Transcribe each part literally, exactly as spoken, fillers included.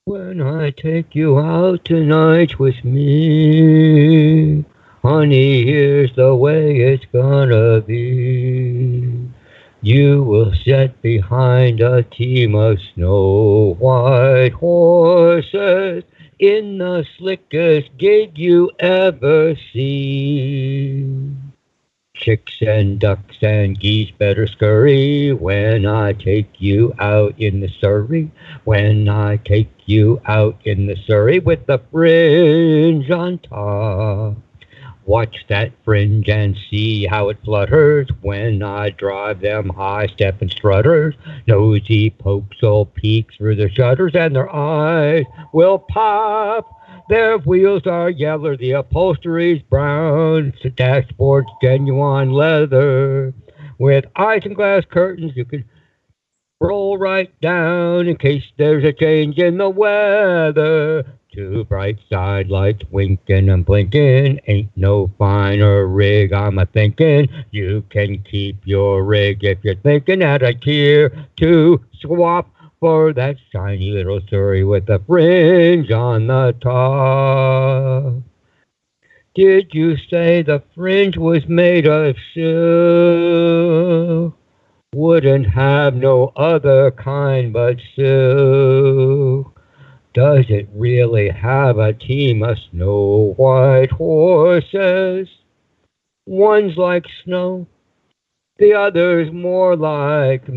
When I take you out tonight with me, honey, here's the way it's gonna be. You will sit behind a team of snow white horses in the slickest gig you ever see. Chicks and ducks and geese better scurry when I take you out in the Surrey. When I take you out in the Surrey with the fringe on top. Watch that fringe and see how it flutters when I drive them high stepping strutters. Nosy pokes will peek through the shutters and their eyes will pop. Their wheels are yellow, the upholstery's brown, the dashboard's genuine leather. With isinglass curtains, you can roll right down in case there's a change in the weather. Two bright side lights winking and blinking. Ain't no finer rig, I'm a thinking. You can keep your rig if you're thinking at a tier to swap for that shiny little Surrey with a fringe on the top. Did you say the fringe was made of silk? Wouldn't have no other kind but silk. Does it really have a team of snow white horses? One's like snow, the other's more like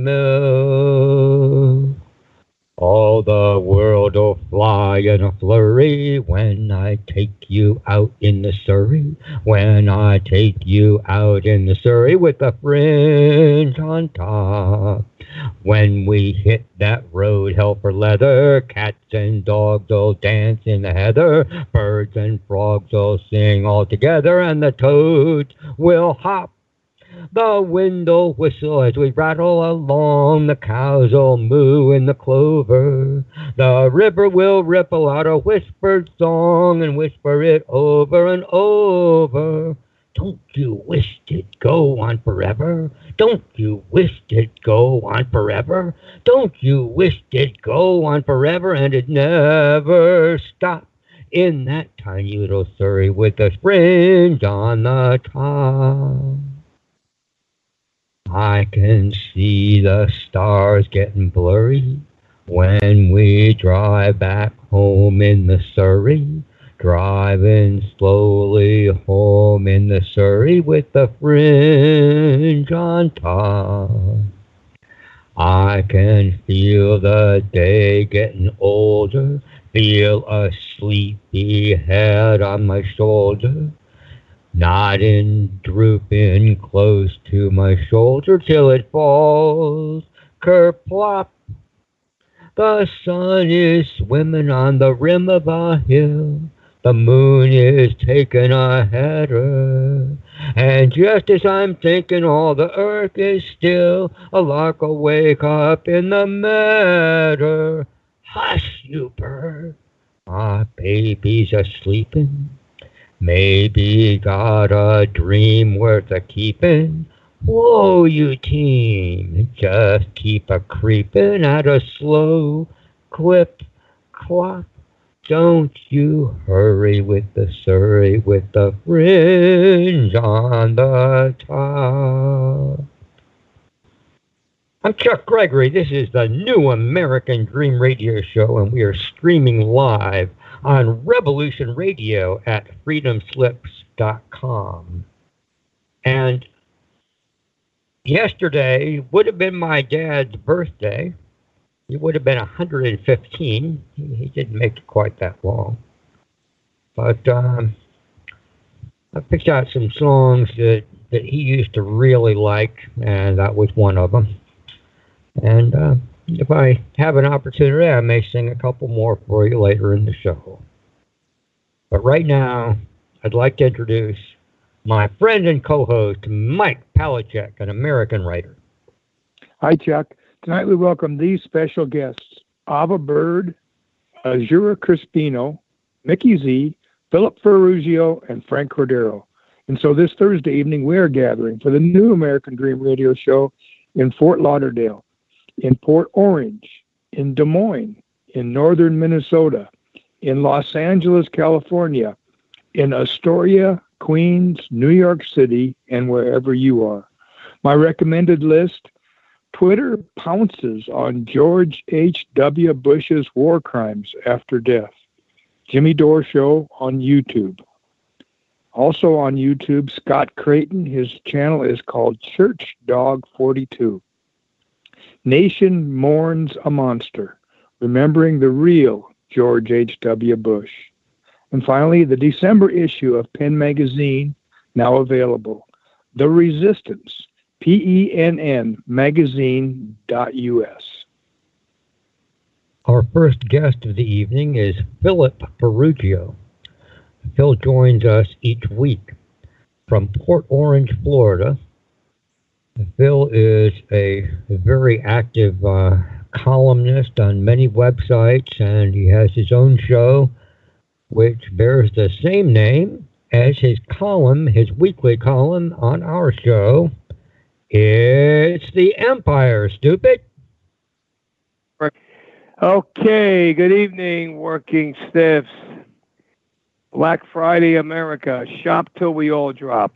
milk. All the world'll fly in a flurry when I take you out in the Surrey. When I take you out in the Surrey with the fringe on top. When we hit that road, hell for leather, cats and dogs'll dance in the heather, birds and frogs'll sing all together, and the toads will hop. The wind'll whistle as we rattle along, the cows'll moo in the clover, the river will ripple out a whispered song and whisper it over and over. Don't you wish it'd go on forever? Don't you wish it'd go on forever? Don't you wish it'd go on forever and it'd never stop in that tiny little Surrey with the fringe on the top? I can see the stars getting blurry when we drive back home in the Surrey, driving slowly home in the Surrey with the fringe on top. I can feel the day getting older, feel a sleepy head on my shoulder, nodding, drooping close to my shoulder till it falls kerplop. The sun is swimming on the rim of a hill. The moon is taking a header. And just as I'm thinking all the earth is still, a lark will wake up in the meadow. Hush, you bird, my baby's a-sleeping. Maybe got a dream worth a keeping. Whoa, you team, just keep a creeping at a slow clip clop. Don't you hurry with the Surrey with the fringe on the top. I'm Chuck Gregory. This is the New American Dream Radio Show, and we are streaming live on Revolution Radio at freedom slips dot com. And yesterday would have been my dad's birthday. He would have been one hundred fifteen. He, he didn't make it quite that long. But um, I picked out some songs that, that he used to really like, and that was one of them. And uh, if I have an opportunity, I may sing a couple more for you later in the show. But right now, I'd like to introduce my friend and co-host, Mike Palachuk, an American writer. Hi, Chuck. Tonight we welcome these special guests, Ava Bird, Azura Crispino, Mickey Z, Philip Ferrugio, and Frank Cordero. And so this Thursday evening, we are gathering for the New American Dream Radio Show in Fort Lauderdale, in Port Orange, in Des Moines, in northern Minnesota, in Los Angeles, California, in Astoria, Queens, New York City, and wherever you are. My recommended list: Twitter pounces on George H W. Bush's war crimes after death. Jimmy Dore Show on YouTube. Also on YouTube, Scott Creighton. His channel is called Church Dog forty-two. Nation Mourns a Monster, remembering the real George H W. Bush. And finally, the December issue of Penn Magazine, now available. The Resistance, P E N N magazine dot U S. Our first guest of the evening is Philip Ferruggio. Phil joins us each week from Port Orange, Florida. Phil is a very active uh, columnist on many websites, and he has his own show, which bears the same name as his column, his weekly column on our show. It's The Empire, stupid. Okay, good evening, working stiffs. Black Friday America, shop till we all drop.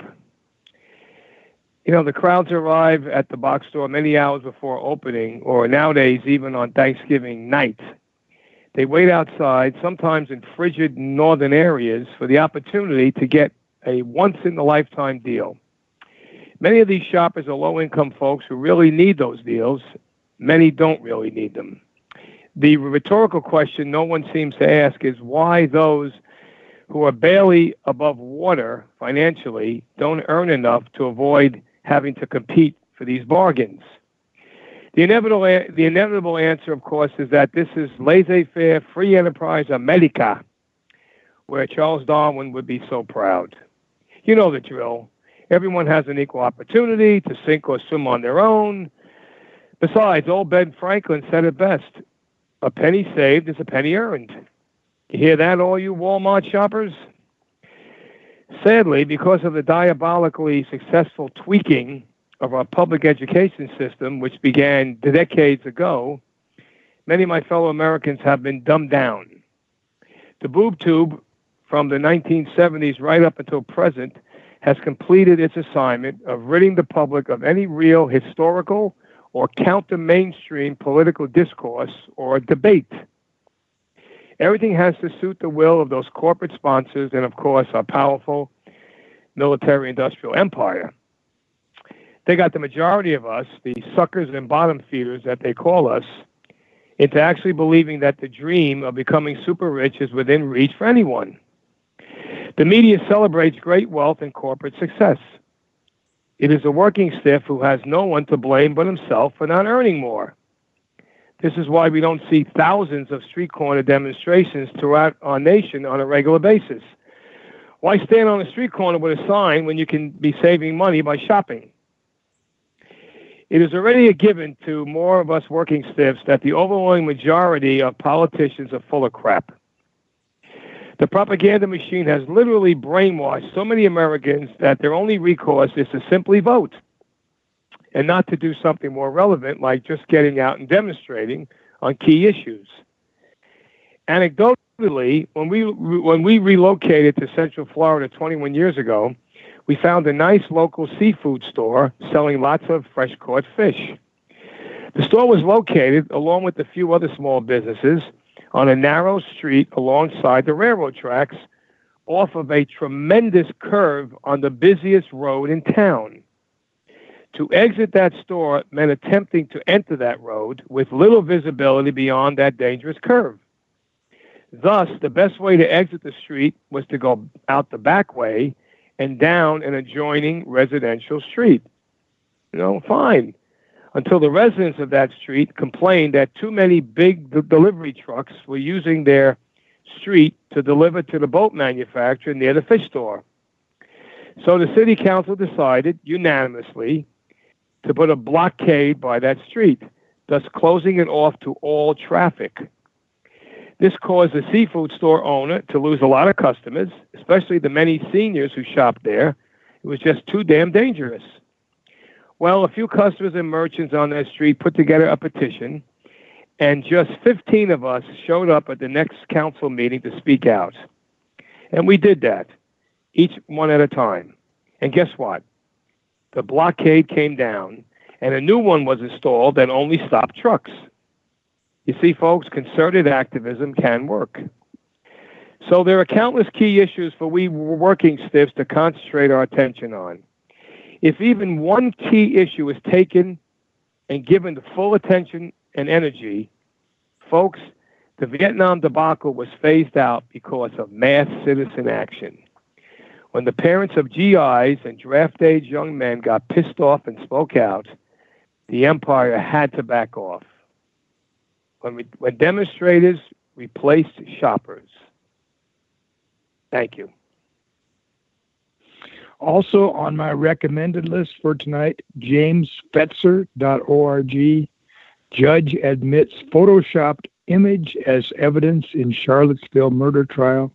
You know, the crowds arrive at the box store many hours before opening, or nowadays even on Thanksgiving night. They wait outside, sometimes in frigid northern areas, for the opportunity to get a once-in-a-lifetime deal. Many of these shoppers are low-income folks who really need those deals. Many don't really need them. The rhetorical question no one seems to ask is why those who are barely above water financially don't earn enough to avoid having to compete for these bargains. The inevitable, the inevitable answer, of course, is that this is laissez-faire, free enterprise America, where Charles Darwin would be so proud. You know the drill. Everyone has an equal opportunity to sink or swim on their own. Besides, old Ben Franklin said it best: a penny saved is a penny earned. You hear that, all you Walmart shoppers? Sadly, because of the diabolically successful tweaking of our public education system, which began decades ago, many of my fellow Americans have been dumbed down. The boob tube, from the nineteen seventies right up until present, has completed its assignment of ridding the public of any real historical or counter-mainstream political discourse or debate. Everything has to suit the will of those corporate sponsors and, of course, our powerful military-industrial empire. They got the majority of us, the suckers and bottom feeders that they call us, into actually believing that the dream of becoming super rich is within reach for anyone. The media celebrates great wealth and corporate success. It is a working stiff who has no one to blame but himself for not earning more. This is why we don't see thousands of street corner demonstrations throughout our nation on a regular basis. Why stand on a street corner with a sign when you can be saving money by shopping? It is already a given to more of us working stiffs that the overwhelming majority of politicians are full of crap. The propaganda machine has literally brainwashed so many Americans that their only recourse is to simply vote and not to do something more relevant like just getting out and demonstrating on key issues. Anecdotally, when we when we relocated to Central Florida twenty-one years ago, we found a nice local seafood store selling lots of fresh-caught fish. The store was located, along with a few other small businesses, on a narrow street alongside the railroad tracks, off of a tremendous curve on the busiest road in town. To exit that store meant attempting to enter that road with little visibility beyond that dangerous curve. Thus, the best way to exit the street was to go out the back way and down an adjoining residential street. You know, fine. Until the residents of that street complained that too many big d- delivery trucks were using their street to deliver to the boat manufacturer near the fish store. So the city council decided unanimously to put a blockade by that street, thus closing it off to all traffic. This caused the seafood store owner to lose a lot of customers, especially the many seniors who shopped there. It was just too damn dangerous. Well, a few customers and merchants on that street put together a petition, and just fifteen of us showed up at the next council meeting to speak out. And we did that, each one at a time. And guess what? The blockade came down, and a new one was installed that only stopped trucks. You see, folks, concerted activism can work. So there are countless key issues for we working stiffs to concentrate our attention on. If even one key issue is taken and given the full attention and energy, folks, the Vietnam debacle was phased out because of mass citizen action. When the parents of G Is and draft-age young men got pissed off and spoke out, the empire had to back off. When, we, when demonstrators replaced shoppers. Thank you. Also on my recommended list for tonight, james fetzer dot org. Judge admits photoshopped image as evidence in Charlottesville murder trial.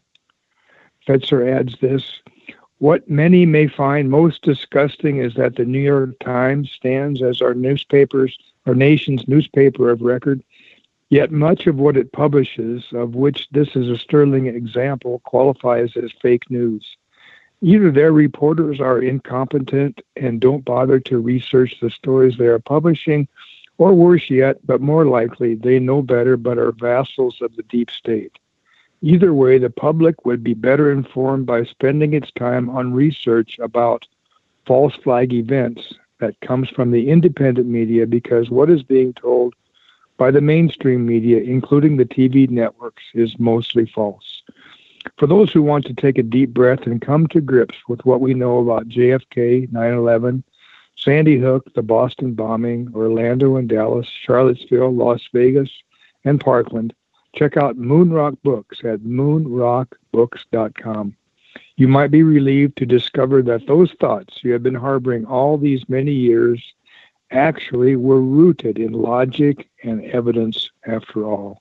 Fetzer adds this: what many may find most disgusting is that the New York Times stands as our newspapers, our nation's newspaper of record, yet much of what it publishes, of which this is a sterling example, qualifies as fake news. Either their reporters are incompetent and don't bother to research the stories they are publishing, or worse yet, but more likely, they know better but are vassals of the deep state. Either way, the public would be better informed by spending its time on research about false flag events that comes from the independent media, because what is being told by the mainstream media, including the T V networks, is mostly false. For those who want to take a deep breath and come to grips with what we know about J F K, nine eleven, Sandy Hook, the Boston bombing, Orlando and Dallas, Charlottesville, Las Vegas, and Parkland, check out Moonrock Books at moonrock books dot com. You might be relieved to discover that those thoughts you have been harboring all these many years actually were rooted in logic and evidence after all.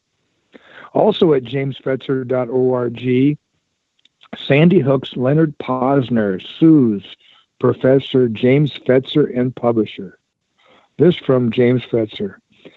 Also at james fetzer dot org, Sandy Hook's Leonard Posner sues Professor James Fetzer and publisher. This from James Fetzer.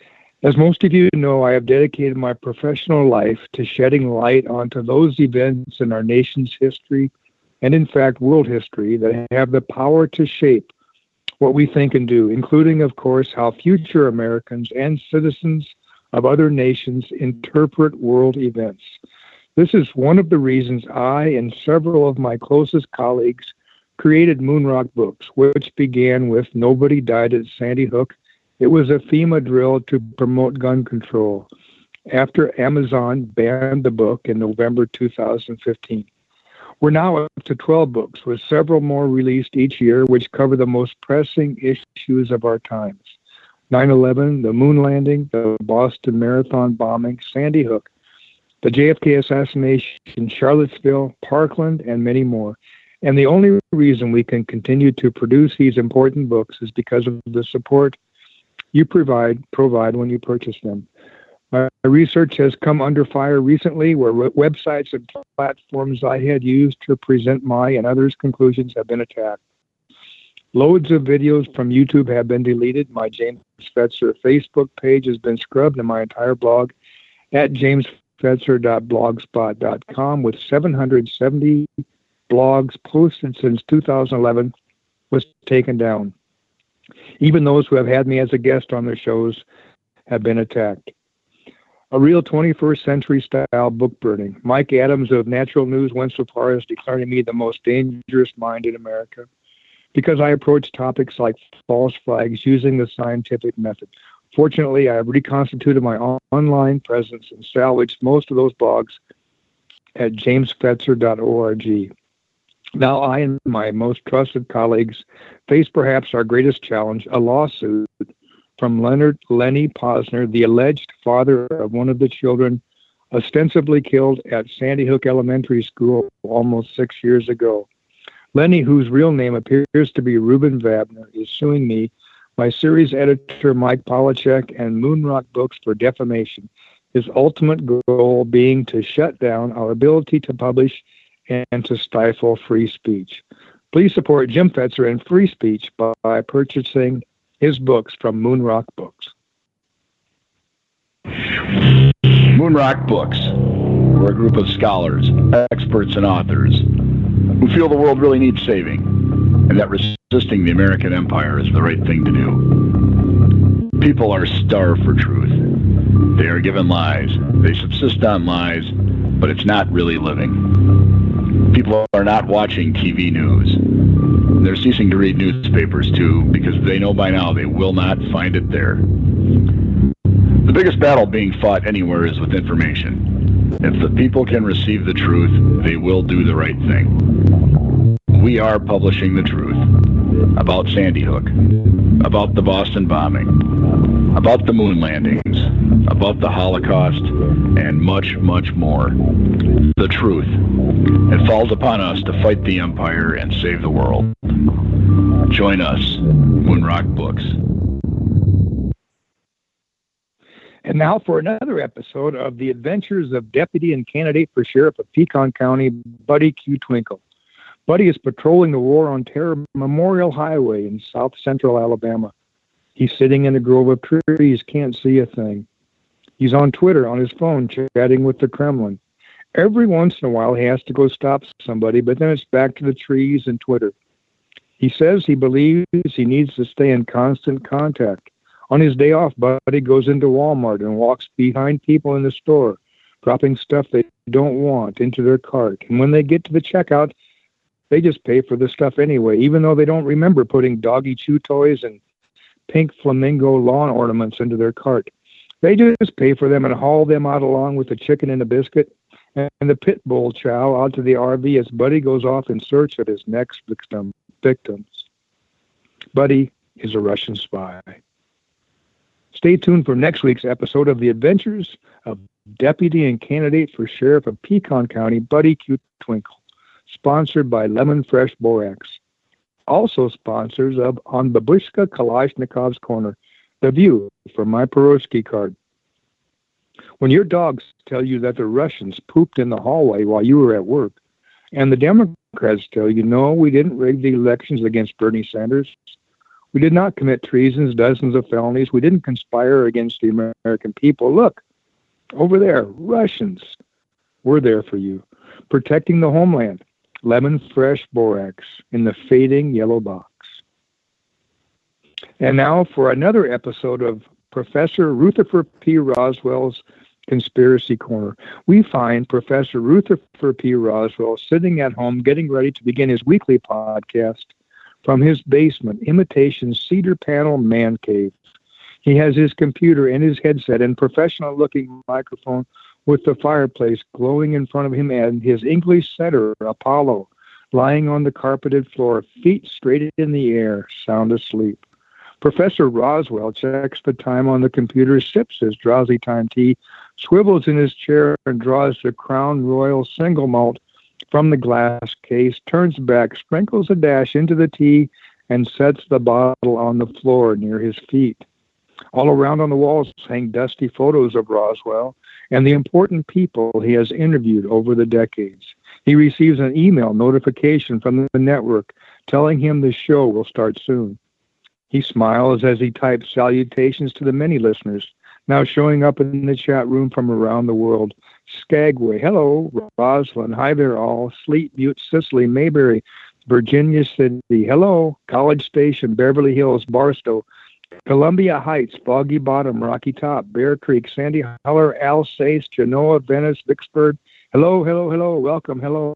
As most of you know, I have dedicated my professional life to shedding light onto those events in our nation's history, and in fact world history, that have the power to shape what we think and do, including, of course, how future Americans and citizens of other nations interpret world events. This is one of the reasons I and several of my closest colleagues created Moonrock Books, which began with Nobody Died at Sandy Hook. It was a FEMA drill to promote gun control after Amazon banned the book in November two thousand fifteen. We're now up to twelve books, with several more released each year, which cover the most pressing issues of our times. nine eleven, the moon landing, the Boston Marathon bombing, Sandy Hook, the J F K assassination, Charlottesville, Parkland, and many more. And the only reason we can continue to produce these important books is because of the support you provide provide when you purchase them. My research has come under fire recently, where websites and platforms I had used to present my and others' conclusions have been attacked. Loads of videos from YouTube have been deleted. My James Fetzer Facebook page has been scrubbed, and my entire blog at james fetzer dot blogspot dot com, with seven hundred seventy blogs posted since two thousand eleven, was taken down. Even those who have had me as a guest on their shows have been attacked. A real twenty-first century style book burning. Mike Adams of Natural News went so far as declaring me the most dangerous mind in America because I approach topics like false flags using the scientific method. Fortunately, I have reconstituted my on- online presence and salvaged most of those blogs at james fetzer dot org. Now I and my most trusted colleagues face perhaps our greatest challenge, a lawsuit from Leonard Lenny Posner, the alleged father of one of the children ostensibly killed at Sandy Hook Elementary School almost six years ago. Lenny, whose real name appears to be Reuben Vabner, is suing me, my series editor Mike Polachek, and Moonrock Books for defamation, his ultimate goal being to shut down our ability to publish and to stifle free speech. Please support Jim Fetzer and free speech by purchasing his books from Moonrock Books. Moonrock Books. We're a group of scholars, experts, and authors who feel the world really needs saving, and that resisting the American empire is the right thing to do. People are starved for truth. They are given lies. They subsist on lies, but it's not really living. People are not watching T V news. They're ceasing to read newspapers, too, because they know by now they will not find it there. The biggest battle being fought anywhere is with information. If the people can receive the truth, they will do the right thing. We are publishing the truth about Sandy Hook, about the Boston bombing, about the moon landings, about the Holocaust, and much, much more. The truth. It falls upon us to fight the empire and save the world. Join us, Moonrock Books. And now for another episode of The Adventures of Deputy and Candidate for Sheriff of Pecan County, Buddy Q. Twinkle. Buddy is patrolling the War on Terror Memorial Highway in south central Alabama. He's sitting in a grove of trees, can't see a thing. He's on Twitter on his phone, chatting with the Kremlin. Every once in a while, he has to go stop somebody, but then it's back to the trees and Twitter. He says he believes he needs to stay in constant contact. On his day off, Buddy goes into Walmart and walks behind people in the store, dropping stuff they don't want into their cart. And when they get to the checkout, they just pay for the stuff anyway, even though they don't remember putting doggy chew toys and pink flamingo lawn ornaments into their cart. They just pay for them and haul them out along with the chicken and the biscuit and the pit bull chow out to the R V as Buddy goes off in search of his next victim, victims. Buddy is a Russian spy. Stay tuned for next week's episode of The Adventures of Deputy and Candidate for Sheriff of Pecan County, Buddy Q. Twinkle, sponsored by Lemon Fresh Borax. Also sponsors of On Babushka Kalashnikov's Corner, The View from my Peroski card. When your dogs tell you that the Russians pooped in the hallway while you were at work, and the Democrats tell you, no, we didn't rig the elections against Bernie Sanders, we did not commit treasons, dozens of felonies, we didn't conspire against the American people. Look, over there, Russians, we're there for you, protecting the homeland. Lemon Fresh Borax in the fading yellow box. And now for another episode of Professor Rutherford P. Roswell's Conspiracy Corner. We find Professor Rutherford P. Roswell sitting at home getting ready to begin his weekly podcast from his basement, imitation cedar panel man cave. He has his computer and his headset and professional-looking microphone with the fireplace glowing in front of him and his English setter, Apollo, lying on the carpeted floor, feet straight in the air, sound asleep. Professor Roswell checks the time on the computer, sips his drowsy time tea, swivels in his chair, and draws the Crown Royal single malt from the glass case, turns back, sprinkles a dash into the tea, and sets the bottle on the floor near his feet. All around on the walls hang dusty photos of Roswell and the important people he has interviewed over the decades. He receives an email notification from the network telling him the show will start soon. He smiles as he types salutations to the many listeners now showing up in the chat room from around the world. Skagway, hello, Roslyn, hi there all, Sleet, Butte, Sicily, Mayberry, Virginia City, hello, College Station, Beverly Hills, Barstow, Columbia Heights, Foggy Bottom, Rocky Top, Bear Creek, Sandy Holler, Alsace, Genoa, Venice, Vicksburg. Hello, hello, hello, welcome, hello.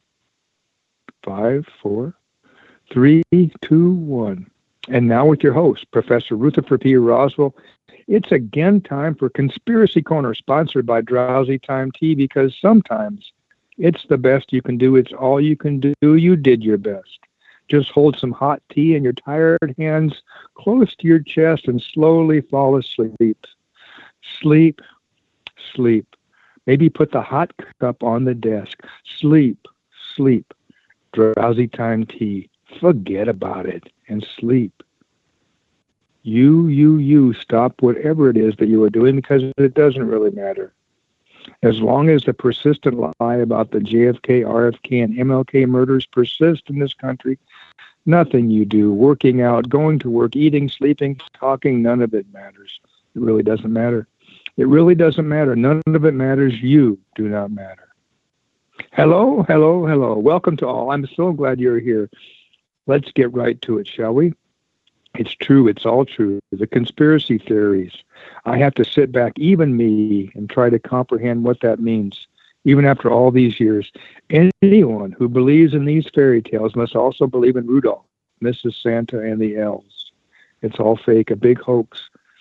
Five, four, three, two, one. And now with your host, Professor Rutherford P. Roswell. It's again time for Conspiracy Corner, sponsored by Drowsy Time Tea, because sometimes it's the best you can do. It's all you can do. You did your best. Just hold some hot tea in your tired hands close to your chest and slowly fall asleep. Sleep, sleep. Maybe put the hot cup on the desk. Sleep, sleep. Drowsy Time Tea. Forget about it and sleep. You, you, you stop whatever it is that you are doing because it doesn't really matter. As long as the persistent lie about the J F K, R F K, and M L K murders persist in this country, nothing you do, working out, going to work, eating, sleeping, talking, none of it matters. It really doesn't matter. It really doesn't matter. None of it matters. You do not matter. Hello, hello, hello. Welcome to all. I'm so glad you're here. Let's get right to it, shall we? It's true. It's all true. The conspiracy theories. I have to sit back, even me, and try to comprehend what that means, even after all these years. Anyone who believes in these fairy tales must also believe in Rudolph, Missus Santa, and the elves. It's all fake, a big hoax.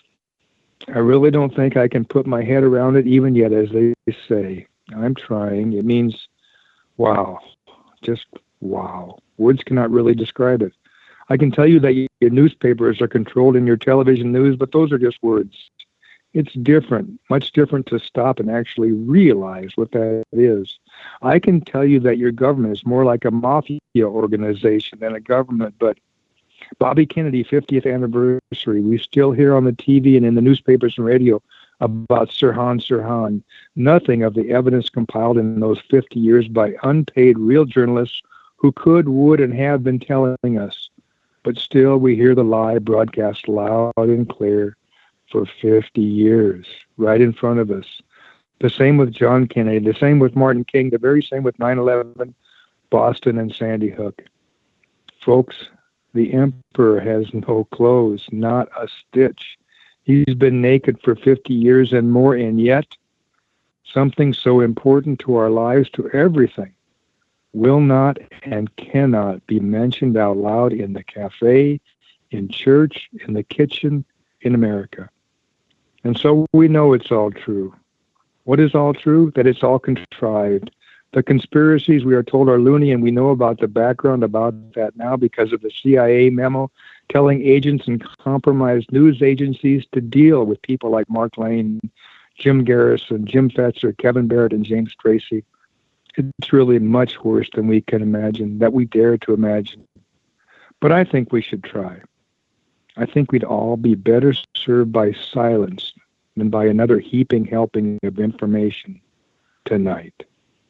I really don't think I can put my head around it even yet, as they say. I'm trying. It means, wow, just wow. Words cannot really describe it. I can tell you that your newspapers are controlled in your television news, but those are just words. It's different, much different to stop and actually realize what that is. I can tell you that your government is more like a mafia organization than a government, but Bobby Kennedy, fiftieth anniversary, we still hear on the T V and in the newspapers and radio about Sirhan Sirhan. Nothing of the evidence compiled in those fifty years by unpaid real journalists who could, would, and have been telling us. But still, we hear the lie broadcast loud and clear for fifty years, right in front of us. The same with John Kennedy, the same with Martin King, the very same with nine eleven, Boston, and Sandy Hook. Folks, the emperor has no clothes, not a stitch. He's been naked for fifty years and more, and yet something so important to our lives, to everything, will not and cannot be mentioned out loud in the cafe, in church, in the kitchen, in America. And so we know it's all true. What is all true? That it's all contrived. The conspiracies, we are told, are loony, and we know about the background about that now because of the C I A memo telling agents and compromised news agencies to deal with people like Mark Lane, Jim Garrison, Jim Fetzer, Kevin Barrett, and James Tracy. It's really much worse than we can imagine, that we dare to imagine. But I think we should try. I think we'd all be better served by silence than by another heaping helping of information tonight.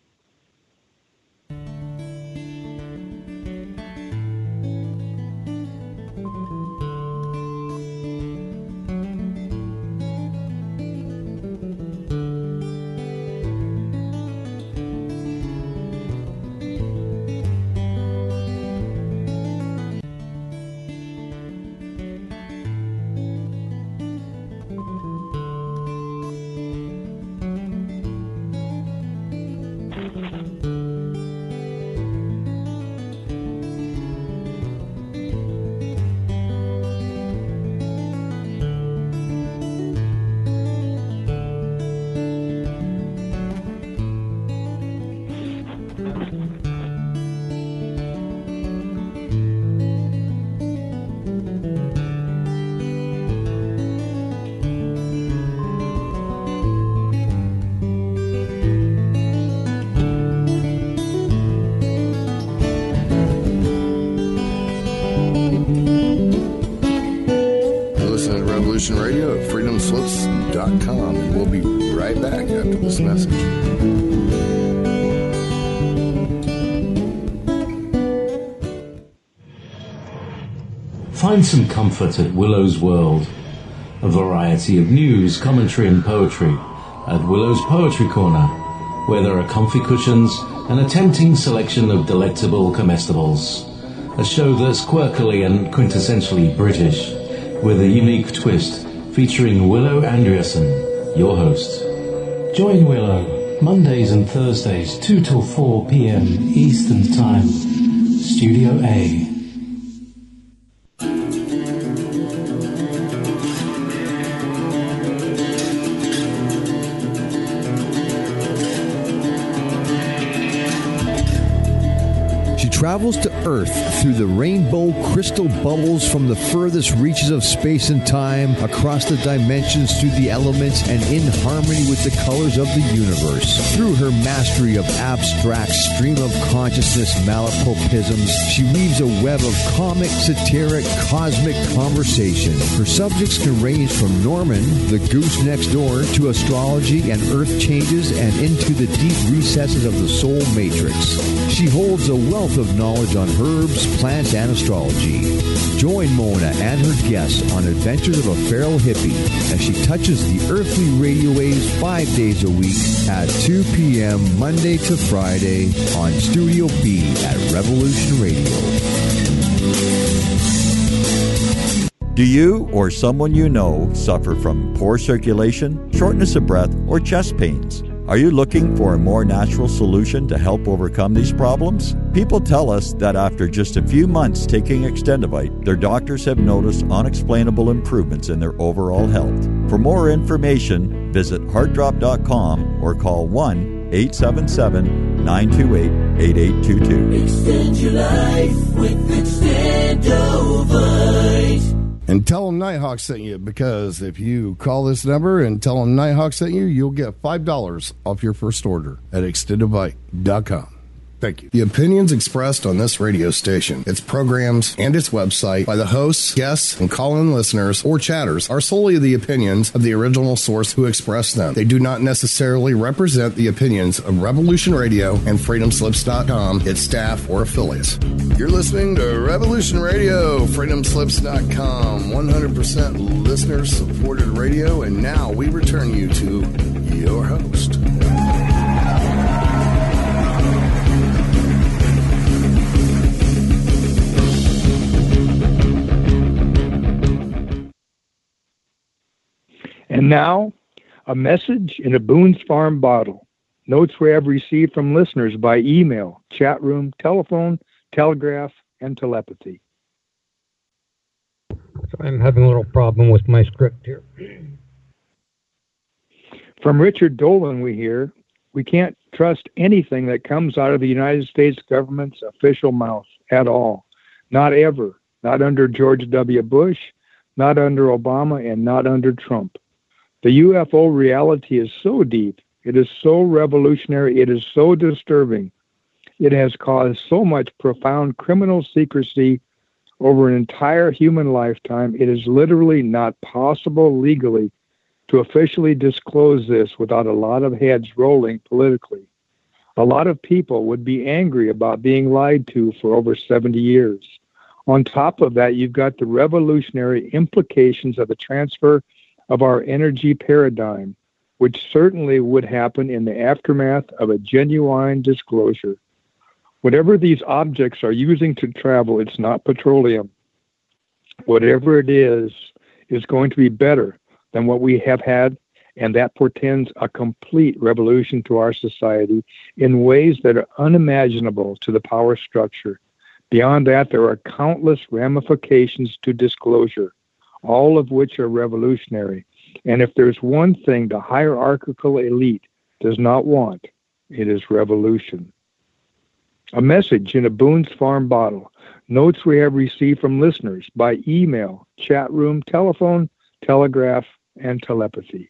Radio at freedom slips dot com, and we'll be right back after this message. Find some comfort at Willow's World. A variety of news, commentary and poetry at Willow's Poetry Corner, where there are comfy cushions and a tempting selection of delectable comestibles. A show that's quirkily and quintessentially British, with a unique twist, featuring Willow Andreasen, your host. Join Willow, Mondays and Thursdays, two till four p.m. Eastern Time, Studio A. Travels to Earth through the rainbow crystal bubbles from the furthest reaches of space and time, across the dimensions, through the elements, and in harmony with the colors of the universe. Through her mastery of abstract stream of consciousness malapropisms, she weaves a web of comic, satiric, cosmic conversation. Her subjects can range from Norman, the goose next door, to astrology and earth changes, and into the deep recesses of the soul matrix. She holds a wealth of of knowledge on herbs, plants, and astrology. Join Mona and her guests on Adventures of a Feral Hippie as she touches the earthly radio waves five days a week at two p.m. Monday to Friday on Studio B at Revolution Radio. Do you or someone you know suffer from poor circulation, shortness of breath, or chest pains? Are you looking for a more natural solution to help overcome these problems? People tell us that after just a few months taking Extendivite, their doctors have noticed unexplainable improvements in their overall health. For more information, visit heart drop dot com or call one eight seven seven, nine two eight, eight eight two two. Extend your life with Extendivite. And tell them Nighthawk sent you, because if you call this number and tell them Nighthawk sent you, you'll get five dollars off your first order at extendivite dot com. Thank you. The opinions expressed on this radio station, its programs, and its website by the hosts, guests, and call-in listeners or chatters are solely the opinions of the original source who expressed them. They do not necessarily represent the opinions of Revolution Radio and freedom slips dot com, its staff, or affiliates. You're listening to Revolution Radio, freedom slips dot com, one hundred percent listener-supported radio, and now we return you to your host. And now, a message in a Boone's Farm bottle. Notes we have received from listeners by email, chat room, telephone, telegraph, and telepathy. So I'm having a little problem with my script here. From Richard Dolan we hear, we can't trust anything that comes out of the United States government's official mouth at all. Not ever. Not under George W. Bush, not under Obama, and not under Trump. The U F O reality is so deep, it is so revolutionary, it is so disturbing. It has caused so much profound criminal secrecy over an entire human lifetime. It is literally not possible legally to officially disclose this without a lot of heads rolling politically. A lot of people would be angry about being lied to for over seventy years. On top of that, you've got the revolutionary implications of the transfer of our energy paradigm, which certainly would happen in the aftermath of a genuine disclosure. Whatever these objects are using to travel, it's not petroleum. Whatever it is, is going to be better than what we have had, and that portends a complete revolution to our society in ways that are unimaginable to the power structure. Beyond that, there are countless ramifications to disclosure, all of which are revolutionary. And if there's one thing the hierarchical elite does not want, it is revolution. A message in a Boone's Farm bottle. Notes we have received from listeners by email, chat room, telephone, telegraph, and telepathy.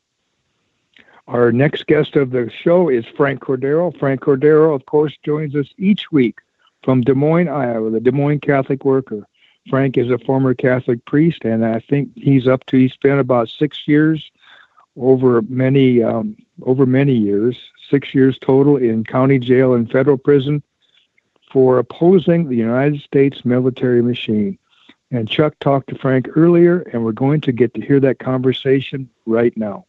Our next guest of the show is Frank Cordero. Frank Cordero, of course, joins us each week from Des Moines, Iowa, the Des Moines Catholic Worker. Frank is a former Catholic priest, and I think he's up to, he spent about six years over many, um, over many years, six years total in county jail and federal prison for opposing the United States military machine. And Chuck talked to Frank earlier, and we're going to get to hear that conversation right now.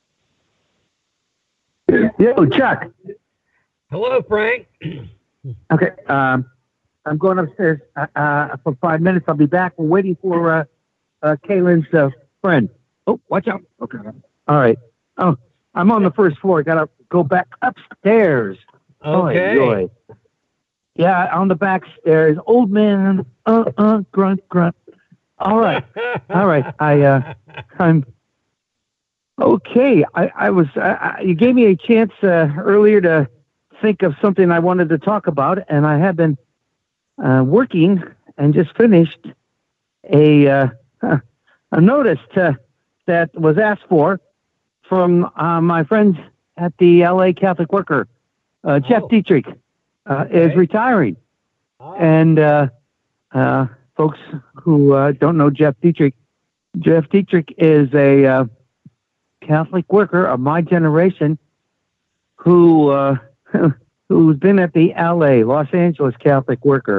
Yo, Chuck. Hello, Frank. Okay, um, I'm going upstairs uh, uh, for five minutes. I'll be back. We're waiting for uh, uh, Kaylin's uh, friend. Oh, watch out. Okay. All right. Oh, I'm on the first floor. Got to go back upstairs. Okay. Boy, boy. Yeah, on the back stairs. Old man. Uh, uh, grunt, grunt. All right. All right. I, uh, I'm okay. I, I was, uh, you gave me a chance uh, earlier to think of something I wanted to talk about, and I have been uh, working and just finished a uh, a notice to, that was asked for from uh, my friends at the L A Catholic Worker. Uh, Jeff oh. Dietrich uh, okay. is retiring, oh. and uh, uh, folks who uh, don't know Jeff Dietrich, Jeff Dietrich is a uh, Catholic worker of my generation who uh, who's been at the L A, Los Angeles Catholic Worker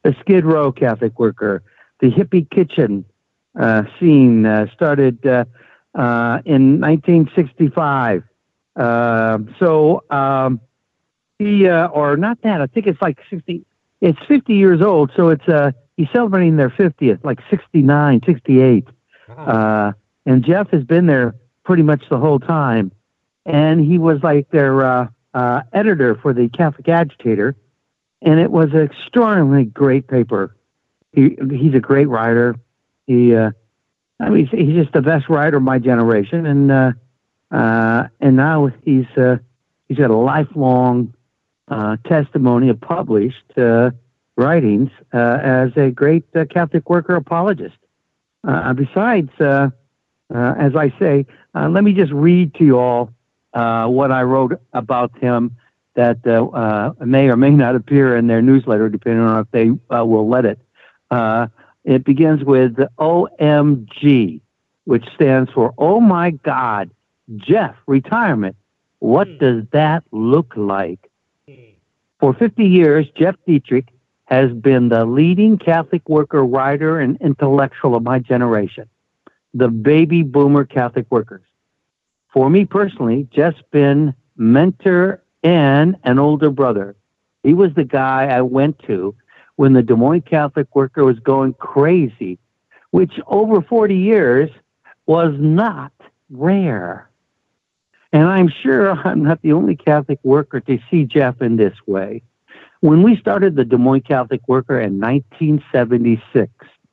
the Skid Row Catholic worker, the hippie kitchen uh, scene uh, started uh, uh, in nineteen sixty-five. Uh, so um, he, uh, or not that, I think it's like sixty, it's fifty years old. So it's, uh, he's celebrating their fiftieth, like sixty-nine, sixty-eight. Uh, and Jeff has been there pretty much the whole time. And he was like their uh, uh, editor for the Catholic Agitator. And it was an extraordinarily great paper. He, he's a great writer. He, uh, I mean, he's, he's just the best writer of my generation. And, uh, uh, and now he's, uh, he's got a lifelong uh, testimony of published uh, writings uh, as a great uh, Catholic worker apologist. Uh, besides, uh, uh, as I say, uh, let me just read to you all uh, what I wrote about him that uh, uh, may or may not appear in their newsletter, depending on if they uh, will let it. Uh, it begins with O M G, which stands for, oh my God, Jeff, retirement. What mm. does that look like? Mm. For fifty years, Jeff Dietrich has been the leading Catholic worker, writer, and intellectual of my generation, the baby boomer Catholic workers. For me personally, Jeff's been mentor and an older brother. He was the guy I went to when the Des Moines Catholic worker was going crazy, which over forty years was not rare. And I'm sure I'm not the only Catholic worker to see Jeff in this way. When we started the Des Moines Catholic Worker in nineteen seventy-six,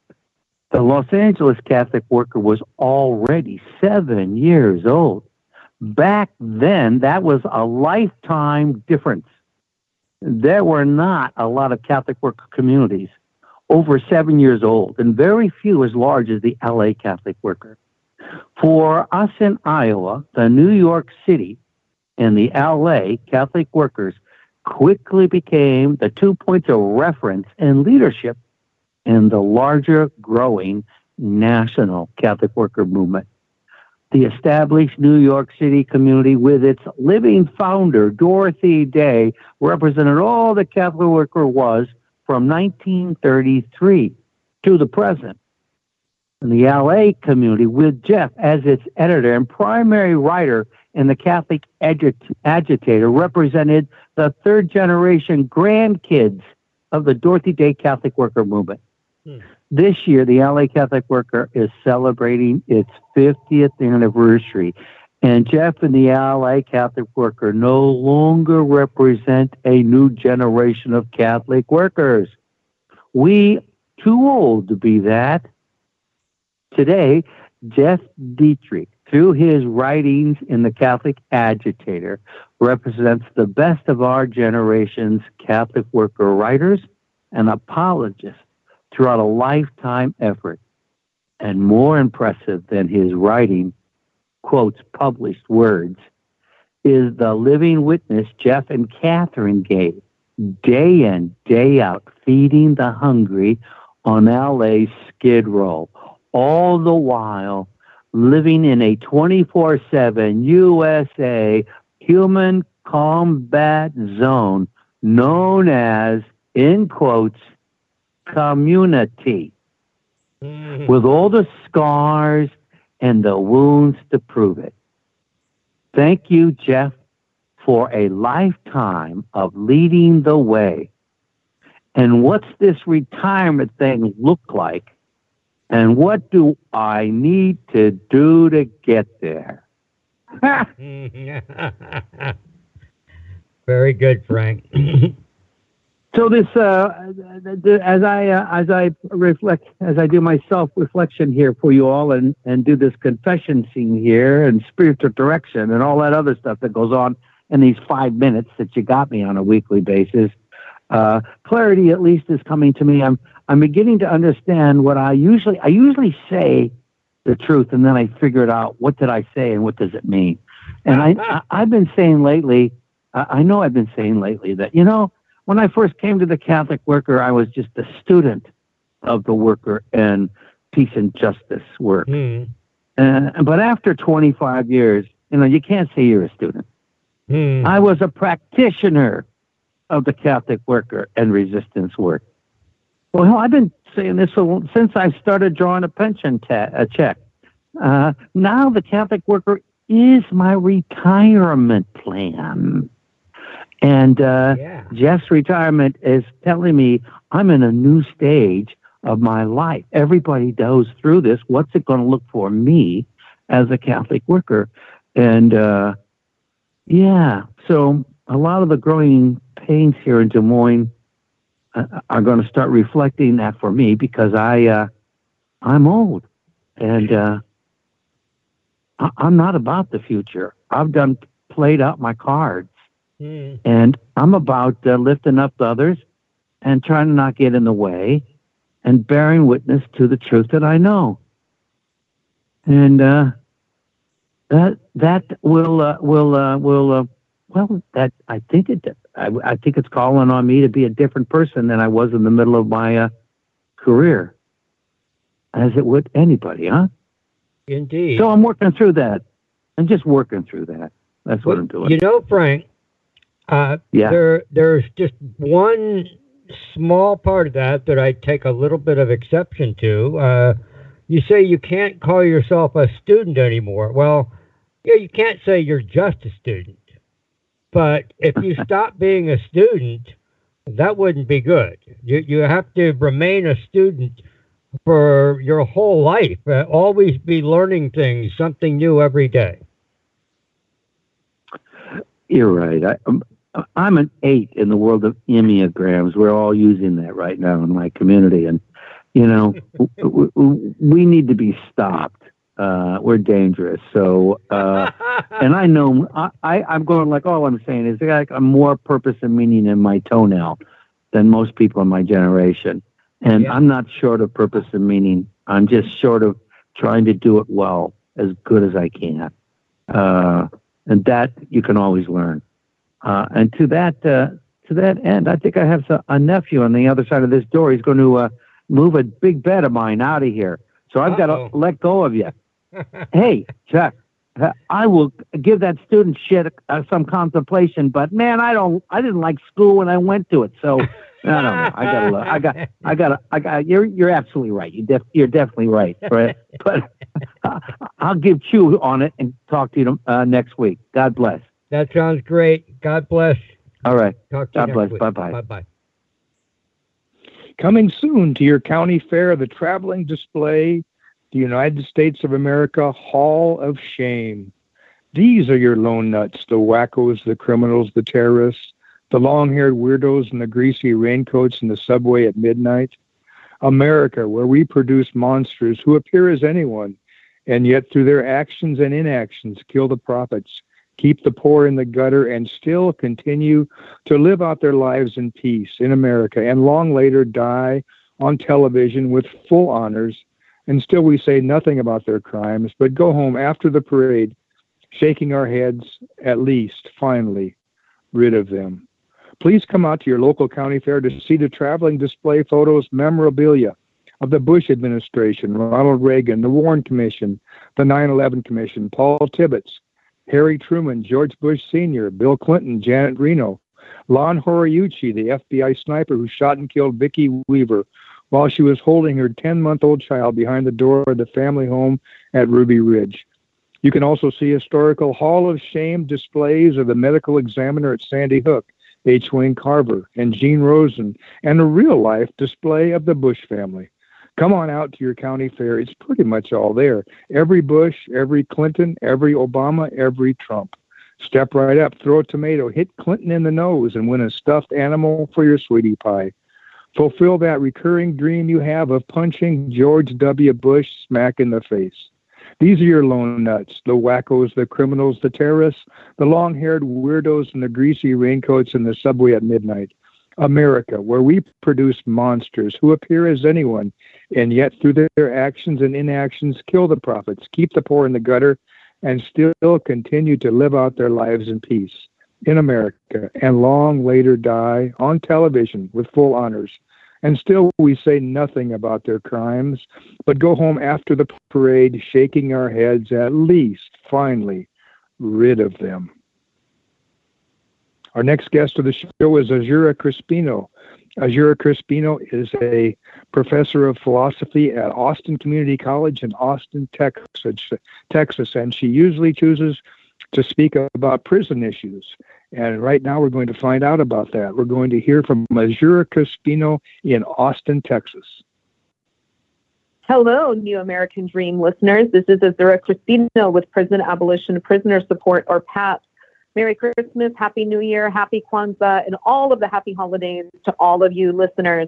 the Los Angeles Catholic Worker was already seven years old. Back then, that was a lifetime difference. There were not a lot of Catholic worker communities over seven years old, and very few as large as the L A Catholic Worker. For us in Iowa, the New York City and the L A Catholic Workers quickly became the two points of reference and leadership in the larger, growing national Catholic worker movement. The established New York City community, with its living founder, Dorothy Day, represented all the Catholic worker was from nineteen thirty-three to the present. And the L A community, with Jeff as its editor and primary writer in the Catholic Agit- Agitator, represented the third generation grandkids of the Dorothy Day Catholic Worker Movement. Hmm. This year, the L A Catholic Worker is celebrating its fiftieth anniversary, and Jeff and the L A Catholic Worker no longer represent a new generation of Catholic workers. We too old to be that. Today, Jeff Dietrich, through his writings in the Catholic Agitator, represents the best of our generation's Catholic worker writers and apologists throughout a lifetime effort. And more impressive than his writing, quotes published words, is the living witness Jeff and Catherine gave, day in, day out, feeding the hungry on L A's Skid Row, all the while living in a twenty-four seven U S A human combat zone known as, in quotes, community, mm-hmm. with all the scars and the wounds to prove it. Thank you, Jeff, for a lifetime of leading the way. And what's this retirement thing look like? And what do I need to do to get there? Very good, Frank. So this, uh, as I uh, as I reflect, as I do my self reflection here for you all, and and do this confession scene here, and spiritual direction, and all that other stuff that goes on in these five minutes that you got me on a weekly basis, uh, clarity at least is coming to me. I'm I'm beginning to understand what I usually I usually say the truth, and then I figure it out. What did I say, and what does it mean? And I, I I've been saying lately, uh, I know I've been saying lately that you know. When I first came to the Catholic Worker, I was just a student of the worker and peace and justice work. Mm. Uh, but after twenty-five years, you know, you can't say you're a student. Mm. I was a practitioner of the Catholic Worker and resistance work. Well, I've been saying this since I started drawing a pension ta- a check. Uh, now the Catholic worker is my retirement plan. And uh, yeah. Jeff's retirement is telling me I'm in a new stage of my life. Everybody goes through this. What's it going to look for me as a Catholic worker? And uh, yeah, so a lot of the growing pains here in Des Moines uh, are going to start reflecting that for me because I, uh, I'm old and uh, I- I'm not about the future. I've done played out my cards. Mm. And I'm about uh, lifting up others and trying to not get in the way and bearing witness to the truth that I know. And uh, that that will uh, will uh, will uh, well that I think it I, I think it's calling on me to be a different person than I was in the middle of my uh, career, as it would anybody, huh? Indeed. So I'm working through that. I'm just working through that. That's what well, I'm doing. You know, Frank. Uh, yeah. There, there's just one small part of that that I take a little bit of exception to. Uh, you say you can't call yourself a student anymore. Well, yeah, you can't say you're just a student. But if you stop being a student, that wouldn't be good. You you have to remain a student for your whole life. Uh, always be learning things, something new every day. You're right. I, um, I'm an eight in the world of Enneagrams. We're all using that right now in my community. And, you know, w- w- we need to be stopped. Uh, we're dangerous. So, uh, and I know, I, I, I'm going like, all I'm saying is like I'm more purpose and meaning in my toenail than most people in my generation. And yeah. I'm not short of purpose and meaning. I'm just short of trying to do it well, as good as I can. Uh, and that you can always learn. Uh, and to that uh, to that end, I think I have a, a nephew on the other side of this door. He's going to uh, move a big bet of mine out of here. So I've Uh-oh. got to let go of you. Hey, Chuck, uh, I will give that student shit uh, some contemplation. But man, I don't. I didn't like school when I went to it. So I don't know. I got. I got. I got. I got. You're. You're absolutely right. You def, You're definitely right. Right. But uh, I'll give chew on it and talk to you uh, next week. God bless. That sounds great. God bless. All right. Talk to God you bless. next week. Bye-bye. Bye-bye. Coming soon to your county fair, the traveling display, the United States of America Hall of Shame. These are your lone nuts, the wackos, the criminals, the terrorists, the long-haired weirdos in the greasy raincoats in the subway at midnight. America, where we produce monsters who appear as anyone, and yet through their actions and inactions kill the prophets, keep the poor in the gutter, and still continue to live out their lives in peace in America, and long later die on television with full honors, and still we say nothing about their crimes, but go home after the parade, shaking our heads, at least, finally, rid of them. Please come out to your local county fair to see the traveling display photos, memorabilia of the Bush administration, Ronald Reagan, the Warren Commission, the nine eleven Commission, Paul Tibbets, Harry Truman, George Bush Senior, Bill Clinton, Janet Reno, Lon Horiuchi, the F B I sniper who shot and killed Vicki Weaver while she was holding her ten-month-old child behind the door of the family home at Ruby Ridge. You can also see historical Hall of Shame displays of the medical examiner at Sandy Hook, H. Wayne Carver, and Gene Rosen, and a real-life display of the Bush family. Come on out to your county fair. It's pretty much all there. Every Bush, every Clinton, every Obama, every Trump. Step right up, throw a tomato, hit Clinton in the nose, and win a stuffed animal for your sweetie pie. Fulfill that recurring dream you have of punching George W. Bush smack in the face. These are your lone nuts, the wackos, the criminals, the terrorists, the long-haired weirdos in the greasy raincoats in the subway at midnight. America, where we produce monsters who appear as anyone, and yet through their actions and inactions kill the prophets, keep the poor in the gutter, and still continue to live out their lives in peace in America, and long later die on television with full honors. And still we say nothing about their crimes, but go home after the parade shaking our heads, at least, finally, rid of them. Our next guest of the show is Azura Crispino, Azura Crispino is a professor of philosophy at Austin Community College in Austin, Texas, Texas, and she usually chooses to speak about prison issues. And right now we're going to find out about that. We're going to hear from Azura Crispino in Austin, Texas. Hello, New American Dream listeners. This is Azura Crispino with Prison Abolition Prisoner Support, or PAP. Merry Christmas, Happy New Year, Happy Kwanzaa, and all of the happy holidays to all of you listeners.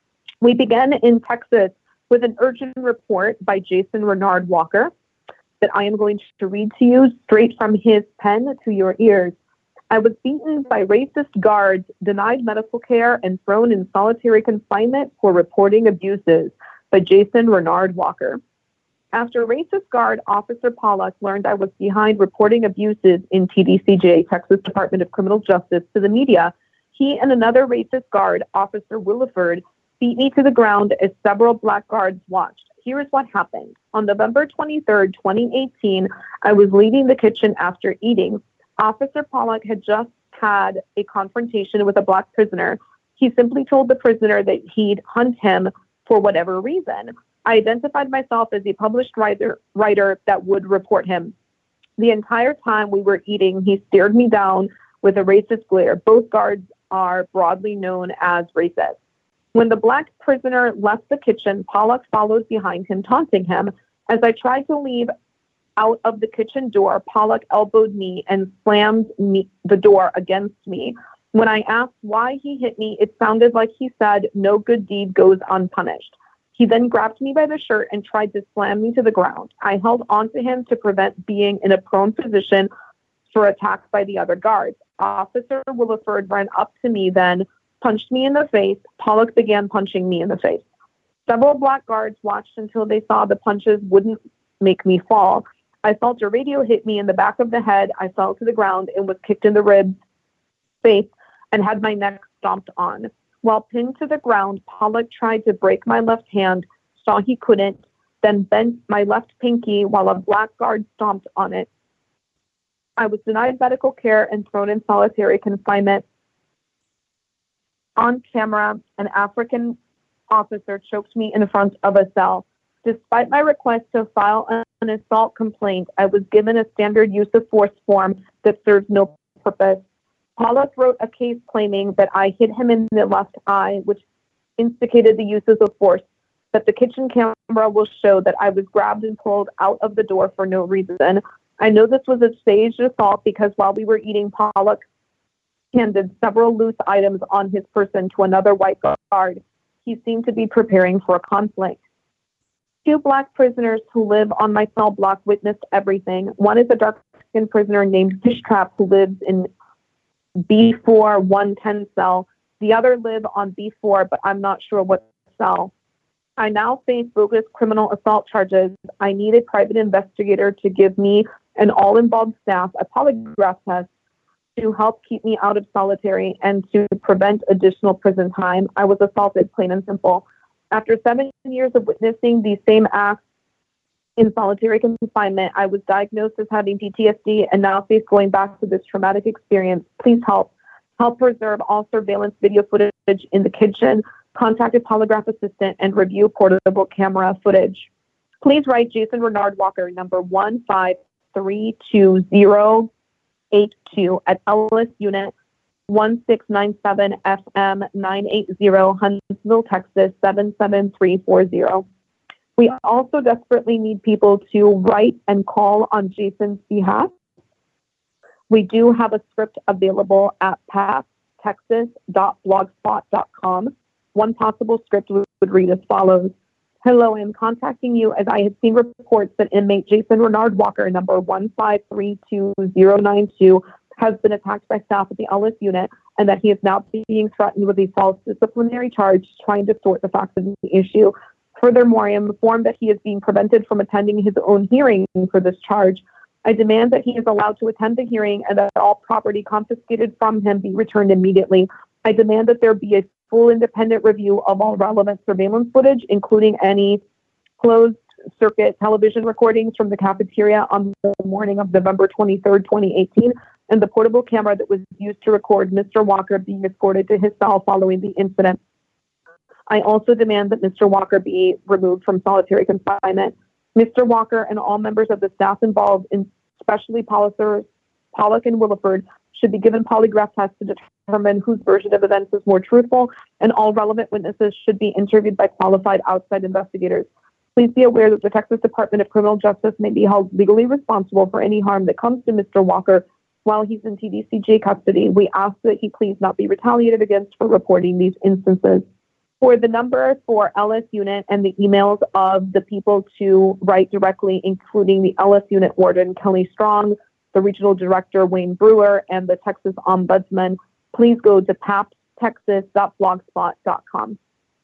We begin in Texas with an urgent report by Jason Renard Walker that I am going to read to you straight from his pen to your ears. I was beaten by racist guards, denied medical care, and thrown in solitary confinement for reporting abuses, by Jason Renard Walker. After racist guard Officer Pollock learned I was behind reporting abuses in T D C J, Texas Department of Criminal Justice, to the media, he and another racist guard, Officer Williford, beat me to the ground as several black guards watched. Here is what happened. On November twenty-third, twenty eighteen, I was leaving the kitchen after eating. Officer Pollock had just had a confrontation with a black prisoner. He simply told the prisoner that he'd hunt him for whatever reason. I identified myself as a published writer, writer that would report him. The entire time we were eating, he stared me down with a racist glare. Both guards are broadly known as racist. When the black prisoner left the kitchen, Pollock followed behind him, taunting him. As I tried to leave out of the kitchen door, Pollock elbowed me and slammed me, the door against me. When I asked why he hit me, it sounded like he said, "No good deed goes unpunished." He then grabbed me by the shirt and tried to slam me to the ground. I held onto him to prevent being in a prone position for attack by the other guards. Officer Williford ran up to me, then punched me in the face. Pollock began punching me in the face. Several black guards watched until they saw the punches wouldn't make me fall. I felt a radio hit me in the back of the head. I fell to the ground and was kicked in the ribs, face, and had my neck stomped on. While pinned to the ground, Pollock tried to break my left hand, saw he couldn't, then bent my left pinky while a black guard stomped on it. I was denied medical care and thrown in solitary confinement. On camera, an African officer choked me in front of a cell. Despite my request to file an assault complaint, I was given a standard use of force form that serves no purpose. Pollock wrote a case claiming that I hit him in the left eye, which instigated the uses of force, but the kitchen camera will show that I was grabbed and pulled out of the door for no reason. I know this was a staged assault because while we were eating, Pollock handed several loose items on his person to another white guard. He seemed to be preparing for a conflict. Two black prisoners who live on my cell block witnessed everything. One is a dark-skinned prisoner named Fishtrap who lives in B four one ten cell. The other live on B four, but I'm not sure what cell. I now face bogus criminal assault charges. I need a private investigator to give me and all involved staff a polygraph test to help keep me out of solitary and to prevent additional prison time. I was assaulted, plain and simple. After seven years of witnessing these same acts in solitary confinement, I was diagnosed as having P T S D and now face going back to this traumatic experience. Please help. Help preserve all surveillance video footage in the kitchen, contact a polygraph assistant, and review portable camera footage. Please write Jason Renard Walker, number one five three two zero eight two at Ellis Unit one six nine seven F M nine eight zero, Huntsville, Texas seven seven three four zero. We also desperately need people to write and call on Jason's behalf. We do have a script available at past texas dot blogspot dot com. One possible script would read as follows. Hello, I am contacting you as I have seen reports that inmate Jason Renard Walker, number one five three two zero nine two, has been attacked by staff at the Ellis unit and that he is now being threatened with a false disciplinary charge trying to distort the facts of the issue. Furthermore, I am informed that he is being prevented from attending his own hearing for this charge. I demand that he is allowed to attend the hearing and that all property confiscated from him be returned immediately. I demand that there be a full independent review of all relevant surveillance footage, including any closed circuit television recordings from the cafeteria on the morning of November twenty-third, twenty eighteen, and the portable camera that was used to record Mister Walker being escorted to his cell following the incident. I also demand that Mister Walker be removed from solitary confinement. Mister Walker and all members of the staff involved, especially Pollicer, Pollock and Williford, should be given polygraph tests to determine whose version of events is more truthful, and all relevant witnesses should be interviewed by qualified outside investigators. Please be aware that the Texas Department of Criminal Justice may be held legally responsible for any harm that comes to Mister Walker while he's in T D C J custody. We ask that he please not be retaliated against for reporting these instances. For the number for L S Unit and the emails of the people to write directly, including the L S Unit Warden Kelly Strong, the Regional Director Wayne Brewer, and the Texas Ombudsman, please go to paps texas dot blogspot dot com.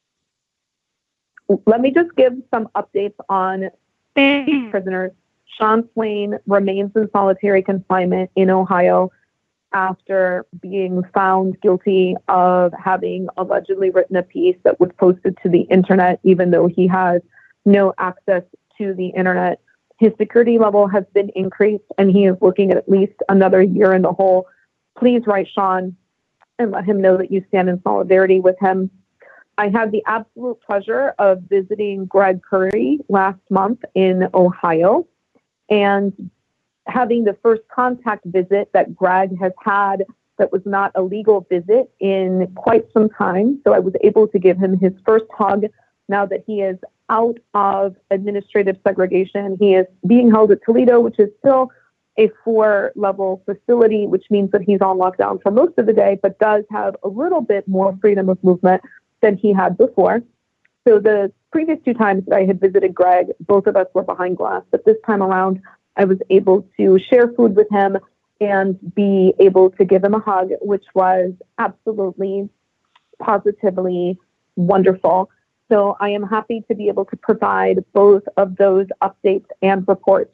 Let me just give some updates on prisoners. Sean Swain remains in solitary confinement in Ohio after being found guilty of having allegedly written a piece that was posted to the internet, even though he has no access to the internet. His security level has been increased, and he is looking at at least another year in the hole. Please write Sean and let him know that you stand in solidarity with him. I had the absolute pleasure of visiting Greg Curry last month in Ohio and having the first contact visit that Greg has had that was not a legal visit in quite some time. So I was able to give him his first hug now that he is out of administrative segregation. He is being held at Toledo, which is still a four-level facility, which means that he's on lockdown for most of the day, but does have a little bit more freedom of movement than he had before. So the previous two times that I had visited Greg, both of us were behind glass, but this time around, I was able to share food with him and be able to give him a hug, which was absolutely, positively wonderful. So I am happy to be able to provide both of those updates and reports.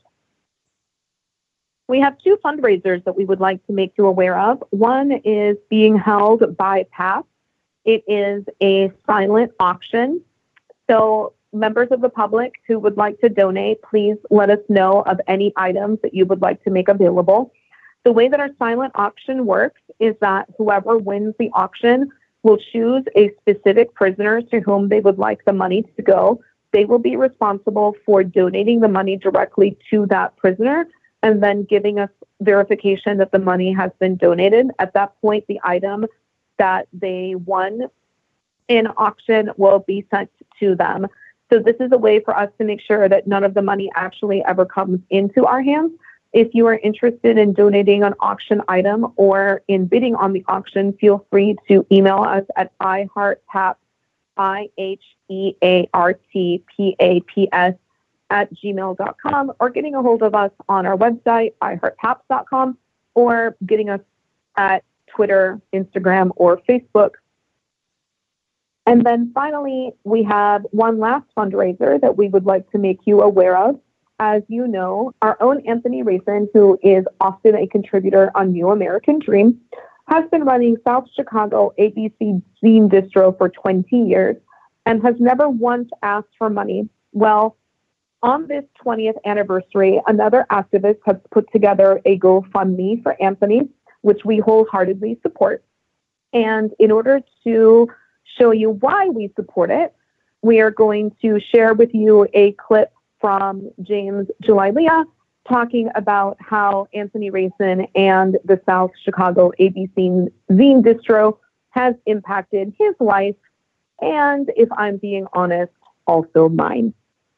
We have two fundraisers that we would like to make you aware of. One is being held by P A S. It is a silent auction. So members of the public who would like to donate, please let us know of any items that you would like to make available. The way that our silent auction works is that whoever wins the auction will choose a specific prisoner to whom they would like the money to go. They will be responsible for donating the money directly to that prisoner and then giving us verification that the money has been donated. At that point, the item that they won in auction will be sent to them. So this is a way for us to make sure that none of the money actually ever comes into our hands. If you are interested in donating an auction item or in bidding on the auction, feel free to email us at iheartpaps, I H E A R T P A P S at gmail dot com, or getting a hold of us on our website, i heart paps dot com, or getting us at Twitter, Instagram, or Facebook. And then finally, we have one last fundraiser that we would like to make you aware of. As you know, our own Anthony Racin, who is often a contributor on New American Dream, has been running South Chicago A B C Zine Distro for twenty years and has never once asked for money. Well, on this twentieth anniversary, another activist has put together a GoFundMe for Anthony, which we wholeheartedly support. And in order to show you why we support it, we are going to share with you a clip from James Jalailia talking about how Anthony Racin and the South Chicago A B C Zine Distro has impacted his life and, if I'm being honest, also mine.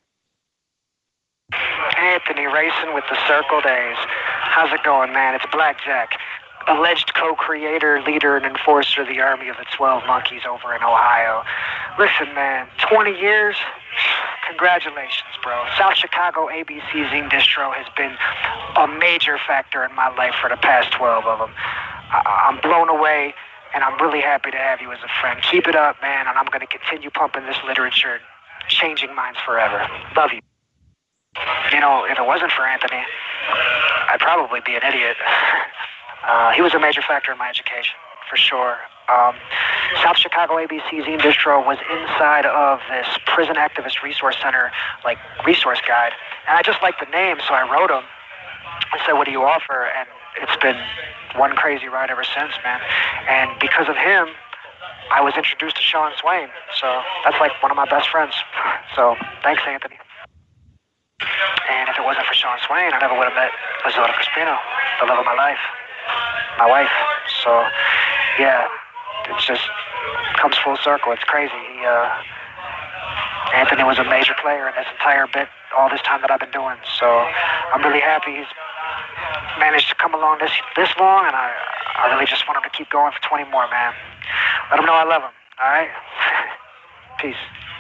Anthony Racin with the Circle Days. How's it going, man? It's Blackjack, alleged co-creator, leader, and enforcer of the Army of the Twelve Monkeys over in Ohio. Listen, man, twenty years? Congratulations, bro. South Chicago A B C Zine Distro has been a major factor in my life for the past twelve of them. I- I'm blown away, and I'm really happy to have you as a friend. Keep it up, man, and I'm going to continue pumping this literature, changing minds forever. Love you. You know, if it wasn't for Anthony, I'd probably be an idiot. uh, he was a major factor in my education, for sure. Um, South Chicago A B C Zine Distro was inside of this prison activist resource center, like, resource guide. And I just liked the name, so I wrote him. I said, what do you offer? And it's been one crazy ride ever since, man. And because of him, I was introduced to Sean Swain. So that's like one of my best friends. So thanks, Anthony. And if it wasn't for Sean Swain, I never would have met Azora Crispino, the love of my life, my wife. So, yeah, it just comes full circle. It's crazy. He, uh, Anthony was a major player in this entire bit all this time that I've been doing. So I'm really happy he's managed to come along this this long, and I, I really just want him to keep going for twenty more, man. Let him know I love him, all right? Peace.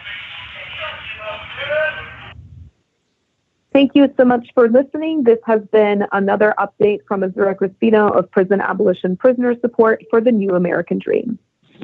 Thank you so much for listening. This has been another update from Azura Crispino of Prison Abolition Prisoner Support for the New American Dream.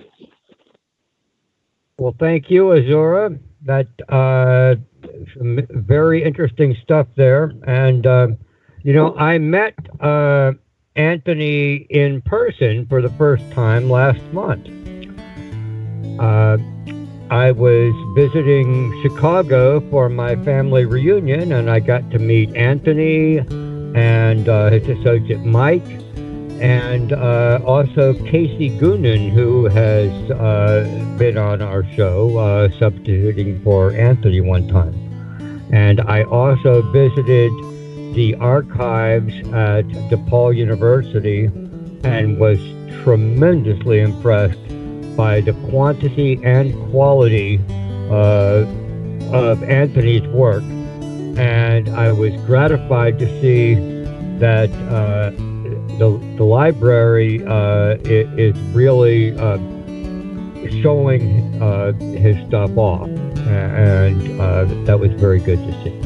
Well, thank you, Azura. That uh, some very interesting stuff there. And, uh, you know, I met uh, Anthony in person for the first time last month. Uh, I was visiting Chicago for my family reunion, and I got to meet Anthony and uh, his associate Mike, and uh, also Casey Goonan, who has uh, been on our show, uh, substituting for Anthony one time. And I also visited the archives at DePaul University and was tremendously impressed by the quantity and quality uh, of Anthony's work. And I was gratified to see that uh, the, the library uh, is really uh, showing uh, his stuff off. And uh, that was very good to see.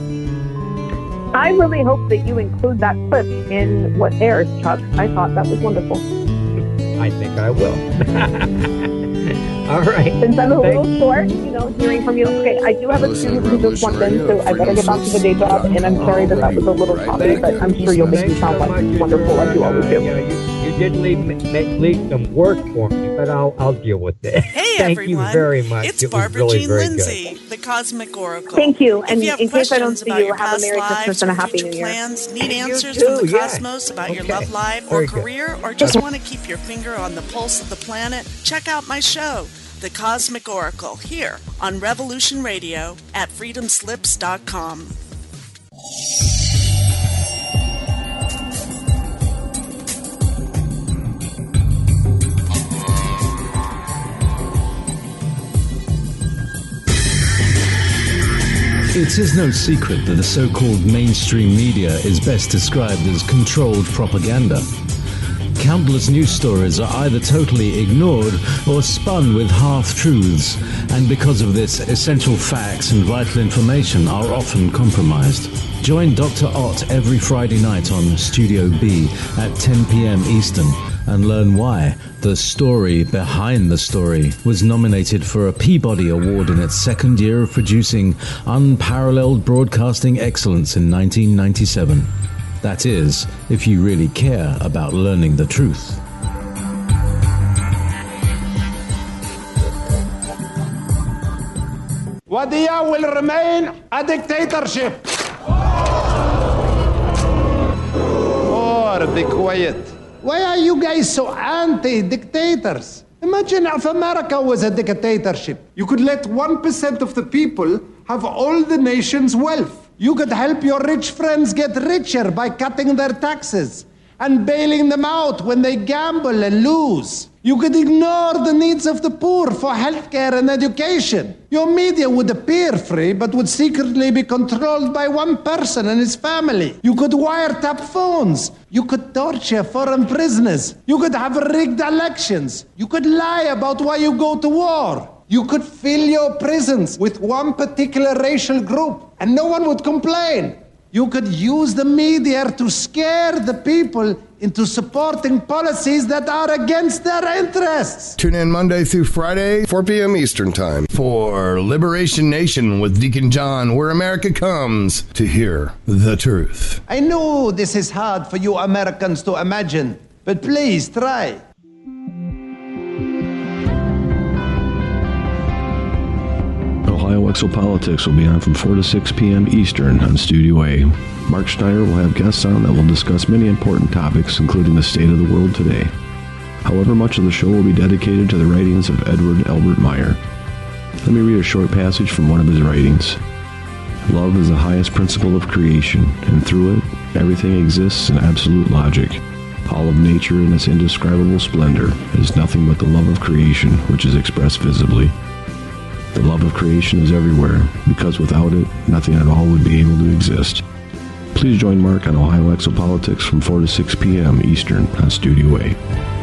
I really hope that you include that clip in what airs, Chuck. I thought that was wonderful. I think I will. All right. Since I'm a little short, you know, hearing from you. Okay, I do have a student who just walked in, so I better get back to the day job. And I'm sorry that that was a little choppy, but I'm sure you'll make me sound like wonderful like you always do. Yeah, you, you did leave, leave some work for me, but I'll I'll deal with it. Hey, Thank everyone. you very much. It's it Barbara was really Jean very Lindsay, good. the Cosmic Oracle. Thank you. And you have in case I don't see you, your have a past Merry lives Christmas and a or Happy future New Year. plans, need answers too, from the yeah. cosmos about your Okay. love life Very or good. career, or just want to keep your finger on the pulse of the planet, check out my show, The Cosmic Oracle, here on Revolution Radio at freedom slips dot com. It is no secret that the so-called mainstream media is best described as controlled propaganda. Countless news stories are either totally ignored or spun with half-truths, and because of this, essential facts and vital information are often compromised. Join Doctor Ott every Friday night on Studio B at ten p.m. Eastern and learn why The Story Behind the Story was nominated for a Peabody Award in its second year of producing unparalleled broadcasting excellence in nineteen ninety-seven. That is, if you really care about learning the truth. Wadiya will remain a dictatorship. Or be quiet. Why are you guys so anti-dictators? Imagine if America was a dictatorship. You could let one percent of the people have all the nation's wealth. You could help your rich friends get richer by cutting their taxes and bailing them out when they gamble and lose. You could ignore the needs of the poor for healthcare and education. Your media would appear free, but would secretly be controlled by one person and his family. You could wiretap phones. You could torture foreign prisoners. You could have rigged elections. You could lie about why you go to war. You could fill your prisons with one particular racial group, and no one would complain. You could use the media to scare the people into supporting policies that are against their interests. Tune in Monday through Friday, four p.m. Eastern Time, for Liberation Nation with Deacon John, where America comes to hear the truth. I know this is hard for you Americans to imagine, but please try. Ohio Exopolitics will be on from four to six p.m. Eastern on Studio A. Mark Schneider will have guests on that will discuss many important topics, including the state of the world today. However, much of the show will be dedicated to the writings of Edward Albert Meyer. Let me read a short passage from one of his writings. Love is the highest principle of creation, and through it, everything exists in absolute logic. All of nature in its indescribable splendor is nothing but the love of creation, which is expressed visibly. The love of creation is everywhere, because without it, nothing at all would be able to exist. Please join Mark on Ohio Exopolitics from four to six p.m. Eastern on Studio A.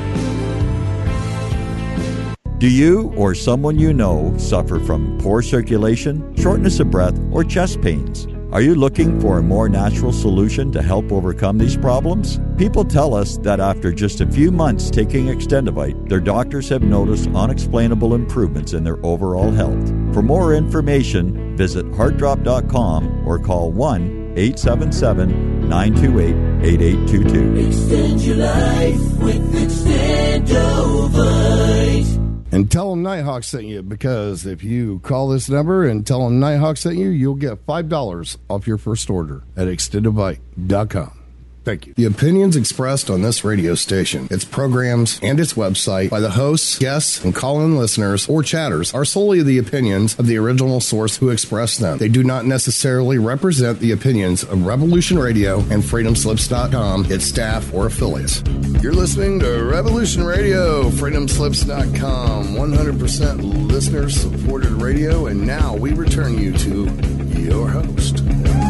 Do you or someone you know suffer from poor circulation, shortness of breath, or chest pains? Are you looking for a more natural solution to help overcome these problems? People tell us that after just a few months taking Extendivite, their doctors have noticed unexplainable improvements in their overall health. For more information, visit heart drop dot com or call one eight seven seven, nine two eight, eight eight two two. Extend your life with Extendovite. And tell them Nighthawk sent you, because if you call this number and tell them Nighthawk sent you, you'll get five dollars off your first order at extendovite dot com. Thank you. The opinions expressed on this radio station, its programs, and its website by the hosts, guests, and call-in listeners or chatters are solely the opinions of the original source who expressed them. They do not necessarily represent the opinions of Revolution Radio and freedom slips dot com, its staff, or affiliates. You're listening to Revolution Radio, freedom slips dot com, one hundred percent listener-supported radio, and now we return you to your host.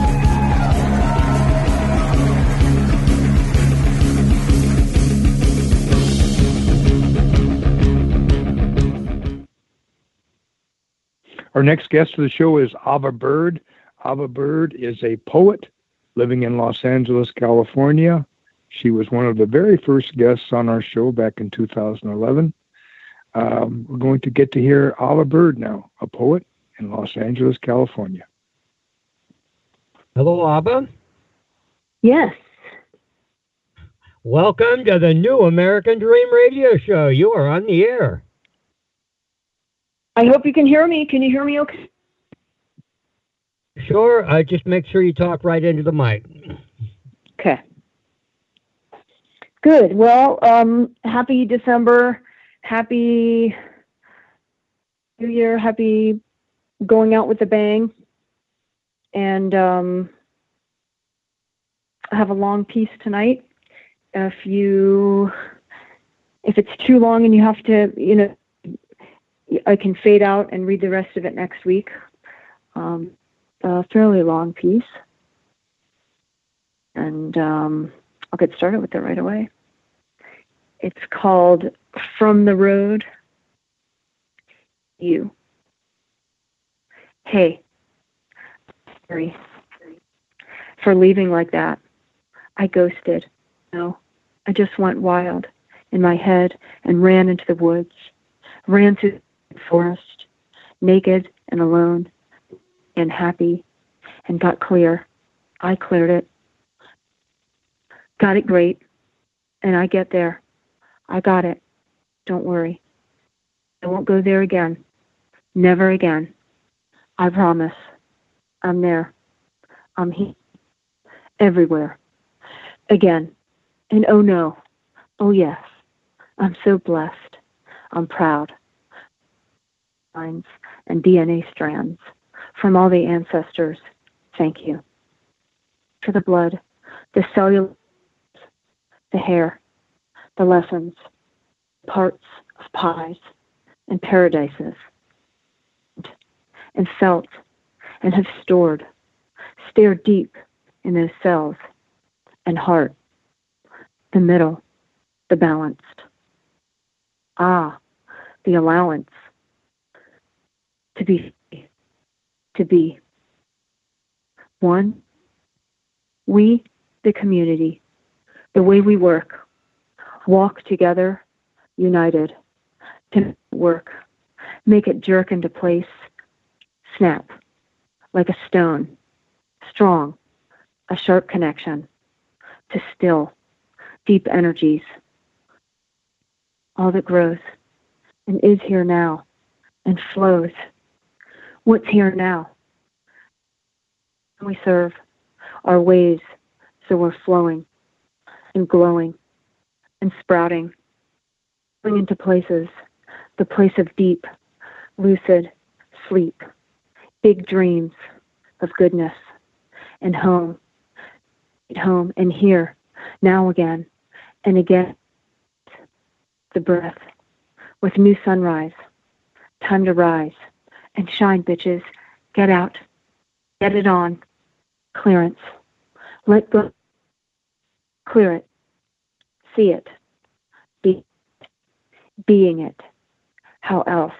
Our next guest of the show is Ava Bird. Ava Bird is a poet living in Los Angeles, California. She was one of the very first guests on our show back in two thousand eleven. Um, we're going to get to hear Ava Bird now, a poet in Los Angeles, California. Hello, Ava. Yes. Welcome to the New American Dream Radio Show. You are on the air. I hope you can hear me. Can you hear me okay? Sure. Uh, just make sure you talk right into the mic. Okay. Good. Well, um, happy December. Happy New Year. Happy going out with a bang. And um, I have a long piece tonight. If you, if it's too long and you have to, you know, I can fade out and read the rest of it next week. Um, a fairly long piece. And um, I'll get started with it right away. It's called From the Road, You. Hey, sorry for leaving like that. I ghosted. No, I just went wild in my head and ran into the woods, ran through forest, naked and alone and happy, and got clear. I cleared it. Got it great. And I get there. I got it. Don't worry. I won't go there again. Never again. I promise. I'm there. I'm here. Everywhere. Again. And oh no. Oh yes. I'm so blessed. I'm proud. And D N A strands from all the ancestors. Thank you. For the blood, the cellular, the hair, the lessons, parts of pies and paradises, and felt and have stored, stared deep in those cells and heart, the middle, the balanced. Ah, the allowance. To be, to be. One, we, the community, the way we work, walk together, united, to work, make it jerk into place, snap, like a stone, strong, a sharp connection, to still, deep energies, all that grows and is here now and flows. What's here now? We serve our ways so we're flowing and glowing and sprouting going into places, the place of deep, lucid sleep, big dreams of goodness, and home, at home, and here, now again, and again, the breath, with new sunrise, time to rise, and shine, bitches, get out, get it on, clearance, let go, clear it, see it, be, being it, how else?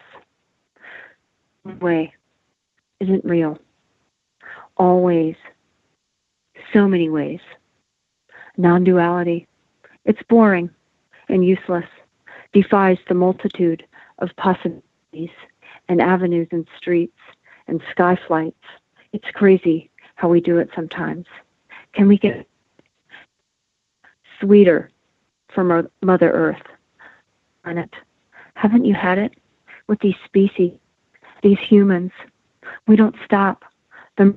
Way isn't real. Always, so many ways. Non-duality, it's boring and useless, defies the multitude of possibilities and avenues and streets and sky flights. It's crazy how we do it sometimes. Can we get sweeter from our Mother Earth? Planet? Haven't you had it with these species, these humans? We don't stop. The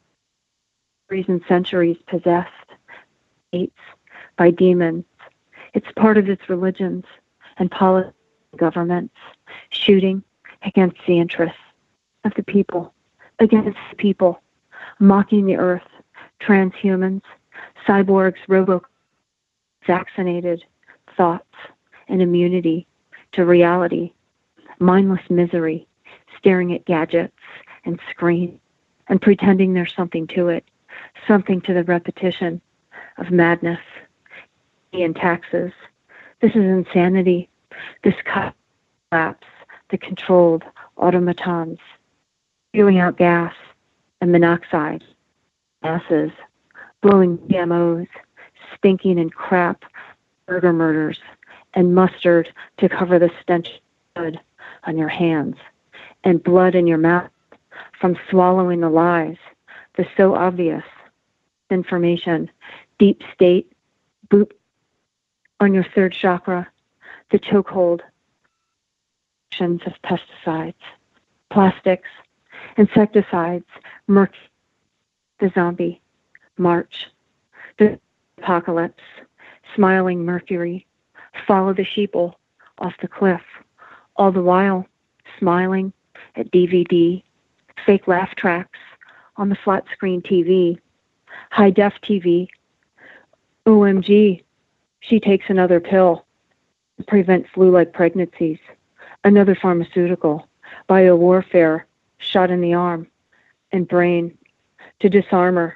reason centuries possessed, hates by demons. It's part of its religions and policy governments, shooting against the interests of the people, against the people, mocking the earth, transhumans, cyborgs, robo vaccinated thoughts and immunity to reality, mindless misery, staring at gadgets and screens and pretending there's something to it, something to the repetition of madness and taxes. This is insanity. This collapse, the controlled automatons, spewing out gas and monoxide, gases, blowing G M Os, stinking and crap, burger murders, and mustard to cover the stench of blood on your hands, and blood in your mouth from swallowing the lies, the so obvious information, deep state, boop on your third chakra, the chokehold of pesticides, plastics, insecticides, mercury, the zombie, march, the apocalypse, smiling Mercury, follow the sheeple off the cliff, all the while smiling at D V D, fake laugh tracks on the flat screen T V, high def T V. O M G, she takes another pill to prevent flu-like pregnancies, another pharmaceutical, biowarfare, shot in the arm and brain to disarm her.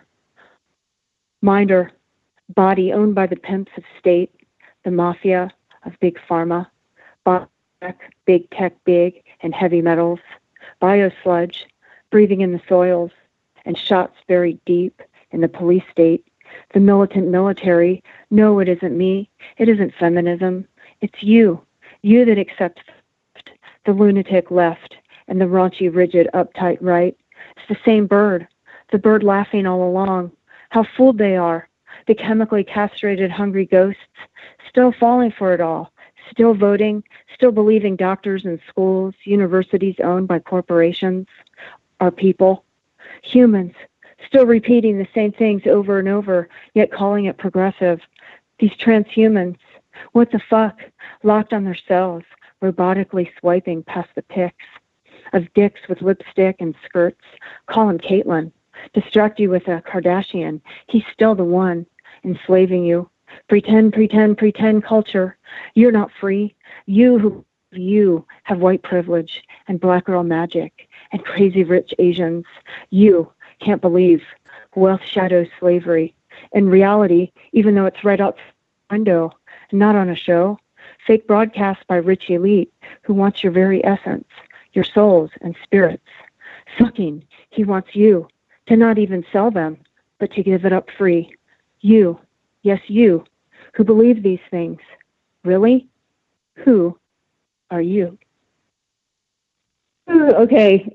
Mind her, body owned by the pimps of state, the mafia of big pharma, biotech, big tech big, and heavy metals, biosludge, breathing in the soils, and shots buried deep in the police state, the militant military. No, it isn't me. It isn't feminism. It's you. You that accepts the lunatic left and the raunchy, rigid, uptight right. It's the same bird. The bird laughing all along. How fooled they are. The chemically castrated, hungry ghosts, still falling for it all, still voting, still believing doctors and schools, universities owned by corporations are people, humans, still repeating the same things over and over, yet calling it progressive. These transhumans, what the fuck, locked on their cells, robotically swiping past the pics of dicks with lipstick and skirts. Call him Caitlyn. Distract you with a Kardashian. He's still the one enslaving you. Pretend, pretend, pretend culture. You're not free. You who you have white privilege and black girl magic and crazy rich Asians. You can't believe wealth shadows slavery. In reality, even though it's right out the window, not on a show, fake broadcast by rich elite who wants your very essence, your souls and spirits. Sucking, he wants you to not even sell them, but to give it up free. You, yes, you, who believe these things. Really? Who are you? Ooh, okay.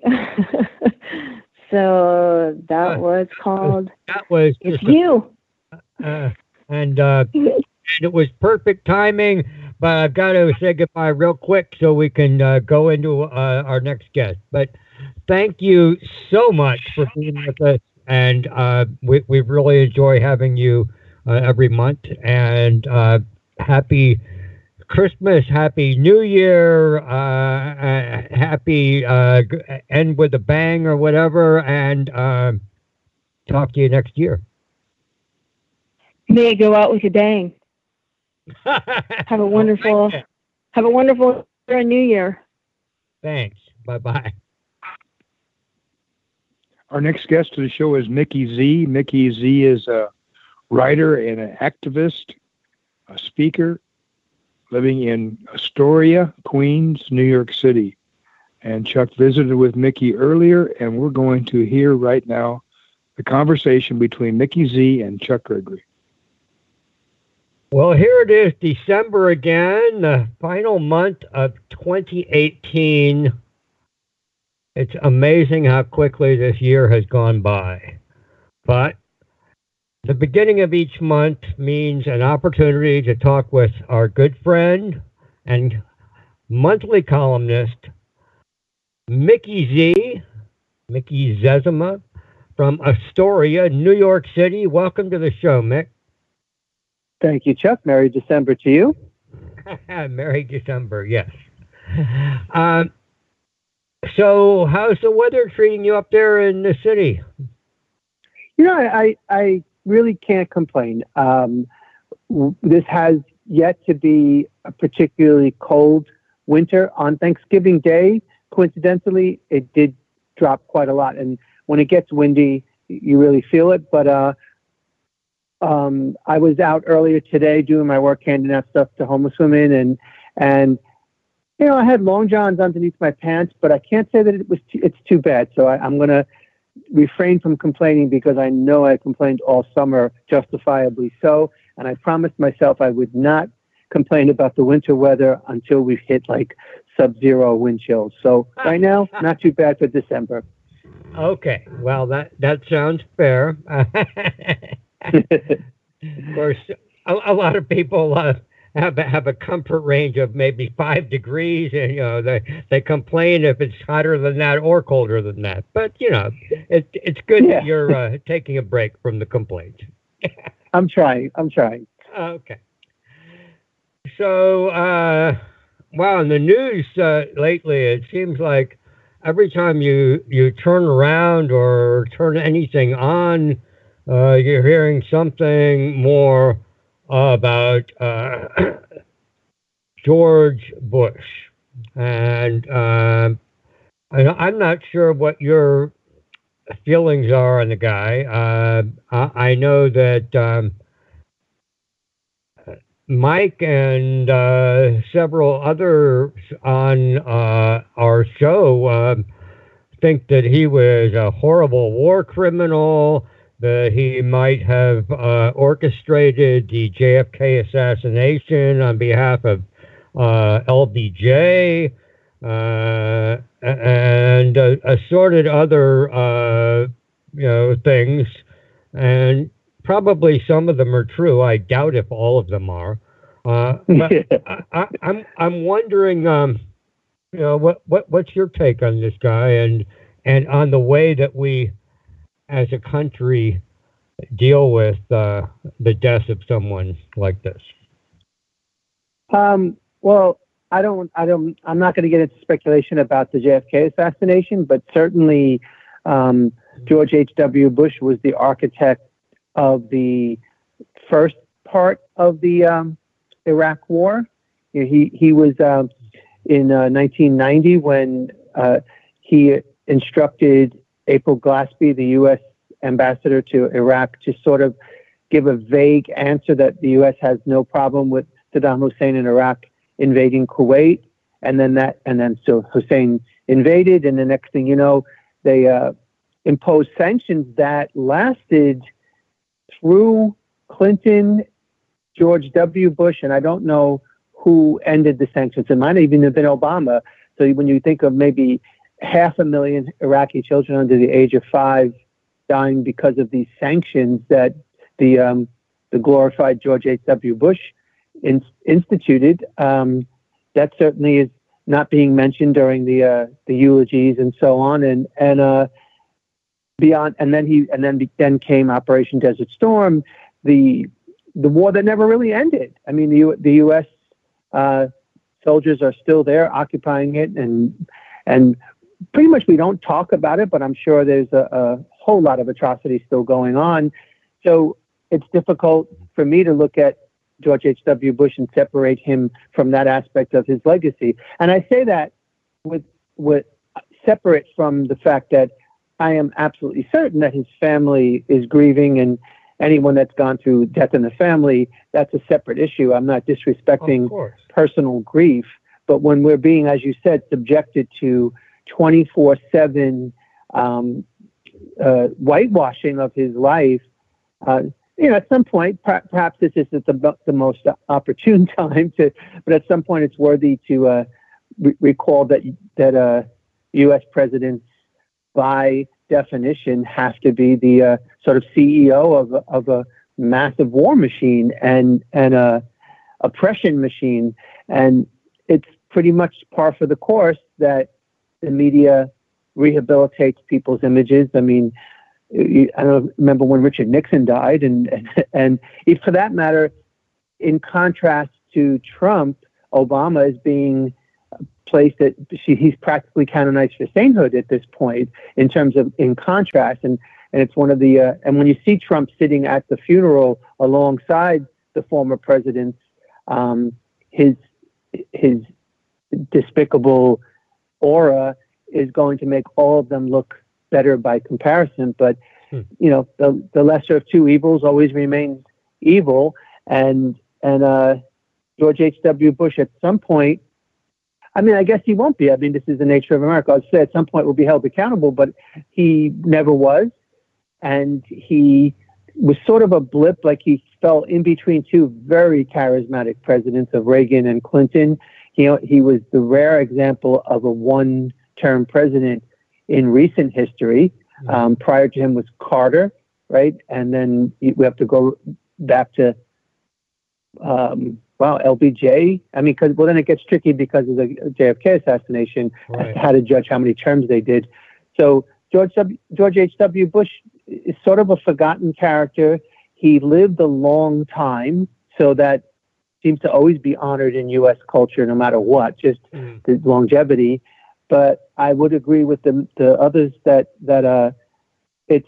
So that Uh, was called That was It's just a- You. uh, and uh, and it was perfect timing. But I've got to say goodbye real quick so we can uh, go into uh, our next guest. But thank you so much for being with us, and uh, we we really enjoy having you uh, every month. And uh, happy Christmas, Happy New Year, uh, uh, Happy uh, g- end with a bang or whatever, and uh, talk to you next year. May it go out with a bang. Have a wonderful, have a wonderful New Year. Thanks. Bye-bye. Our next guest to the show is Mickey Z. Mickey Z is a writer and an activist, a speaker, living in Astoria, Queens, New York City. And Chuck visited with Mickey earlier, and we're going to hear right now the conversation between Mickey Z and Chuck Gregory. Well, here it is, December again, the final month of twenty eighteen. It's amazing how quickly this year has gone by. But the beginning of each month means an opportunity to talk with our good friend and monthly columnist, Mickey Z, Mickey Zezima, from Astoria, New York City. Welcome to the show, Mick. Thank you, Chuck. Merry December to you. Merry December, yes. Um, so how's the weather treating you up there in the city? You know, I, I really can't complain. Um, w- this has yet to be a particularly cold winter. On Thanksgiving Day, coincidentally, it did drop quite a lot. And when it gets windy, you really feel it. But uh, um, I was out earlier today doing my work, handing out stuff to homeless women. And, and you know, I had long johns underneath my pants, but I can't say that it was too, it's too bad. So I, I'm going to refrain from complaining because I know I complained all summer, justifiably so. And I promised myself I would not complain about the winter weather until we've hit like sub-zero wind chills. So right now, not too bad for December. Okay, well, that, that sounds fair. Of course, a, a lot of people uh, have, have a comfort range of maybe five degrees, and, you know, they, they complain if it's hotter than that or colder than that. But, you know, it, it's good Yeah. that you're uh, taking a break from the complaints. I'm trying. I'm trying. Okay. So, uh, wow, in the news uh, lately, it seems like every time you, you turn around or turn anything on, uh, you're hearing something more about uh, George Bush. And uh, I, I'm not sure what your feelings are on the guy. Uh, I, I know that um, Mike and uh, several others on uh, our show uh, think that he was a horrible war criminal, that he might have uh, orchestrated the J F K assassination on behalf of uh, L B J, uh, and uh, assorted other uh, you know things, and probably some of them are true. I doubt if all of them are. Uh, but I, I, I'm I'm wondering, um, you know, what, what what's your take on this guy and and on the way that we, as a country, deal with uh, the death of someone like this? Um, well, I don't, I don't, I'm not going to get into speculation about the J F K assassination, but certainly um, George H W. Bush was the architect of the first part of the um, Iraq War. You know, he he was um, in uh, nineteen ninety when uh, he instructed April Glaspie, the U S ambassador to Iraq, to sort of give a vague answer that the U S has no problem with Saddam Hussein in Iraq invading Kuwait, and then that, and then so Hussein invaded, and the next thing you know, they uh, imposed sanctions that lasted through Clinton, George W. Bush, and I don't know who ended the sanctions. It might even have been Obama. So when you think of maybe half a million Iraqi children under the age of five dying because of these sanctions that the um, the glorified George H W. Bush in, instituted, um, that certainly is not being mentioned during the uh, the eulogies and so on. And and uh, beyond, and then he and then then came Operation Desert Storm, the the war that never really ended. I mean, the U, the U S uh, soldiers are still there occupying it, and and pretty much we don't talk about it, but I'm sure there's a, a whole lot of atrocities still going on. So it's difficult for me to look at George H W. Bush and separate him from that aspect of his legacy. And I say that with with separate from the fact that I am absolutely certain that his family is grieving, and anyone that's gone through death in the family, that's a separate issue. I'm not disrespecting personal grief, but when we're being, as you said, subjected to twenty-four seven um, uh, whitewashing of his life, uh, you know, at some point, per- perhaps this isn't the, the most opportune time to, but at some point it's worthy to uh, re- recall that that uh, U S presidents, by definition, have to be the uh, sort of C E O of, of a massive war machine and and a oppression machine, and it's pretty much par for the course that the media rehabilitates people's images. I mean, I don't remember when Richard Nixon died, and and, and if, for that matter, in contrast to Trump, Obama is being placed that he's practically canonized for sainthood at this point in terms of in contrast, and and it's one of the uh, and when you see Trump sitting at the funeral alongside the former presidents, um, his his despicable aura is going to make all of them look better by comparison. But hmm. you know, the the lesser of two evils always remains evil, and and uh, George H W. Bush at some point, I mean, I guess he won't be. I mean, this is the nature of America. I'd say at some point will be held accountable, but he never was. And he was sort of a blip, like he fell in between two very charismatic presidents of Reagan and Clinton. He, he was the rare example of a one-term president in recent history. Um, prior to him was Carter, right? And then we have to go back to, um, wow, L B J. I mean, because well, then it gets tricky because of the J F K assassination, right, as to how to judge how many terms they did. So George W, George H W. Bush is sort of a forgotten character. He lived a long time, so that seems to always be honored in U S culture, no matter what, just mm. the longevity. But I would agree with the the others that that uh, it's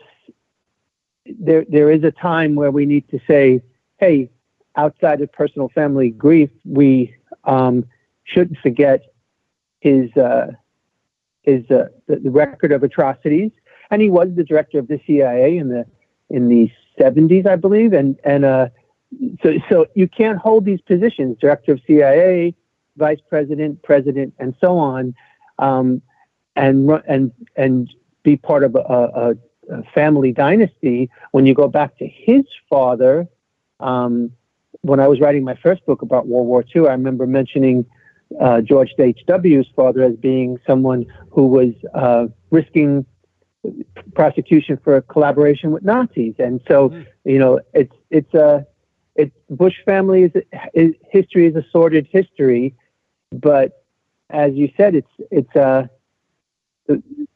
there. There is a time where we need to say, hey, outside of personal family grief, we um, shouldn't forget his uh, his uh, the, the record of atrocities. And he was the director of the C I A in the in the seventies, I believe. And and uh, so so you can't hold these positions: director of C I A, vice president, president, and so on, um, and and and be part of a, a, a family dynasty. When you go back to his father. Um, When I was writing my first book about World War Two, I remember mentioning uh, George H W.'s father as being someone who was uh, risking prosecution for collaboration with Nazis, and so mm. you know it's it's a it's Bush family is, is history is a sordid history, but as you said, it's it's uh, the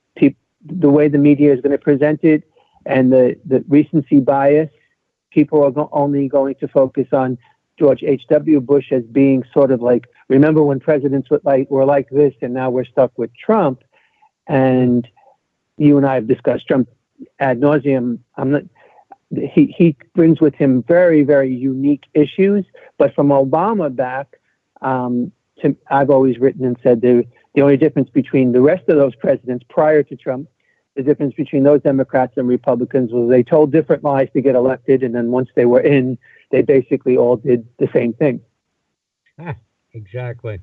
the way the media is going to present it, and the the recency bias. People are go- only going to focus on George H W. Bush as being sort of like, remember when presidents were like, were like this, and now we're stuck with Trump. And you and I have discussed Trump ad nauseum. I'm not. He he brings with him very very unique issues. But from Obama back, um, to, I've always written and said the the only difference between the rest of those presidents prior to Trump. The difference between those Democrats and Republicans was they told different lies to get elected, and then once they were in, they basically all did the same thing. Ah, exactly.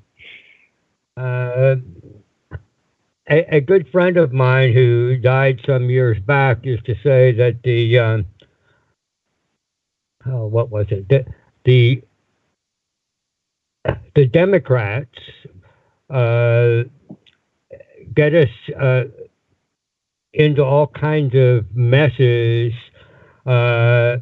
Uh, a, a good friend of mine who died some years back used to say that the, um, oh, what was it? The, the, the Democrats uh, get us... Uh, into all kinds of messes, uh,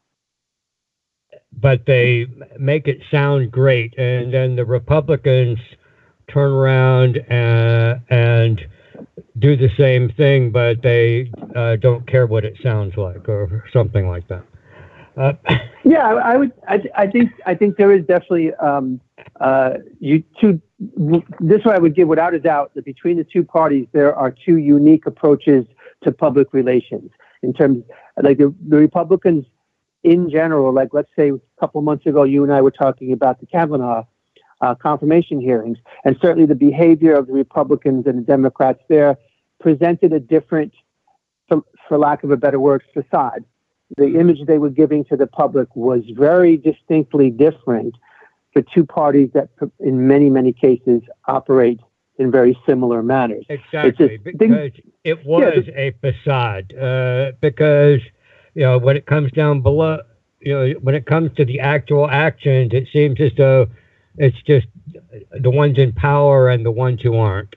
but they make it sound great. And then the Republicans turn around and, and do the same thing, but they uh, don't care what it sounds like or something like that. Uh, yeah, I, I would. I, I think. I think there is definitely um, uh, you two. This is what I would give without a doubt that between the two parties there are two unique approaches to public relations. In terms, like the, the Republicans in general, like let's say a couple months ago, you and I were talking about the Kavanaugh uh, confirmation hearings, and certainly the behavior of the Republicans and the Democrats there presented a different, for, for lack of a better word, facade. The image they were giving to the public was very distinctly different for two parties that in many, many cases operate in very similar manners. Exactly, just, because it was yeah, a facade. Uh, because, you know, when it comes down below, you know, when it comes to the actual actions, it seems as though it's just the ones in power and the ones who aren't.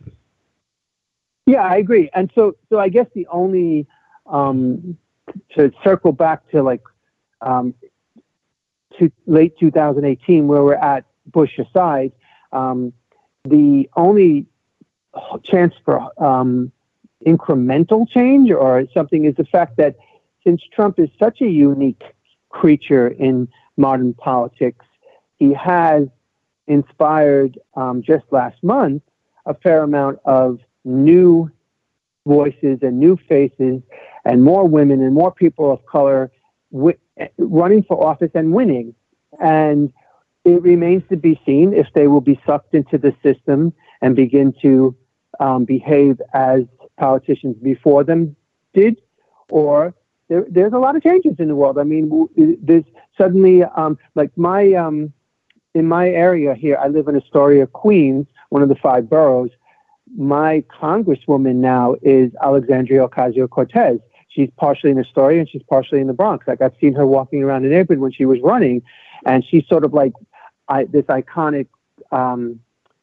Yeah, I agree. And so, so I guess the only... Um, to circle back to like um, to late two thousand eighteen, where we're at, Bush aside, um, the only chance for um, incremental change or something is the fact that since Trump is such a unique creature in modern politics, he has inspired um, just last month a fair amount of new voices and new faces and more women and more people of color w- running for office and winning. And it remains to be seen if they will be sucked into the system and begin to um, behave as politicians before them did, or there, there's a lot of changes in the world. I mean, there's suddenly, um, like my, um, in my area here, I live in Astoria, Queens, one of the five boroughs. My congresswoman now is Alexandria Ocasio-Cortez. She's partially in Astoria and she's partially in the Bronx. Like I've seen her walking around the neighborhood when she was running, and she's sort of like I, this iconic um,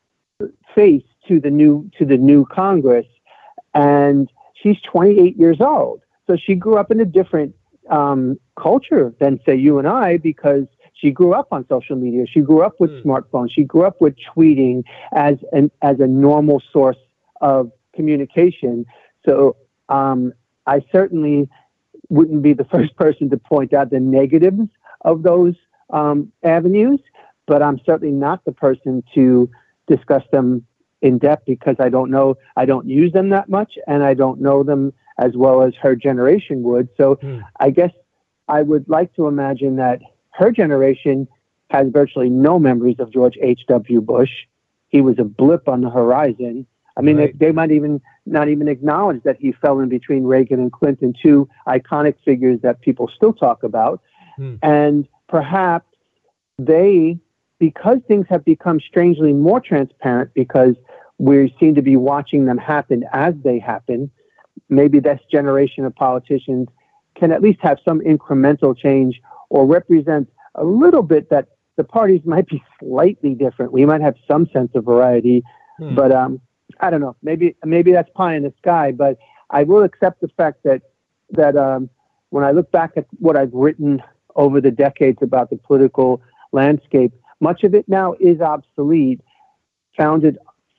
face to the new to the new Congress. And she's twenty-eight years old, so she grew up in a different um, culture than say you and I, because she grew up on social media. She grew up with mm. smartphones. She grew up with tweeting as an as a normal source of communication. So. Um, I certainly wouldn't be the first person to point out the negatives of those um, avenues, but I'm certainly not the person to discuss them in depth because I don't know, I don't use them that much, and I don't know them as well as her generation would. So mm. I guess I would like to imagine that her generation has virtually no memories of George H W. Bush. He was a blip on the horizon. I mean, right. they, they might even not even acknowledge that he fell in between Reagan and Clinton, two iconic figures that people still talk about. Hmm. And perhaps they, because things have become strangely more transparent, because we seem to be watching them happen as they happen, maybe this generation of politicians can at least have some incremental change or represent a little bit that the parties might be slightly different. We might have some sense of variety, hmm. but um, I don't know. Maybe maybe that's pie in the sky, but I will accept the fact that that um, when I look back at what I've written over the decades about the political landscape, much of it now is obsolete, founded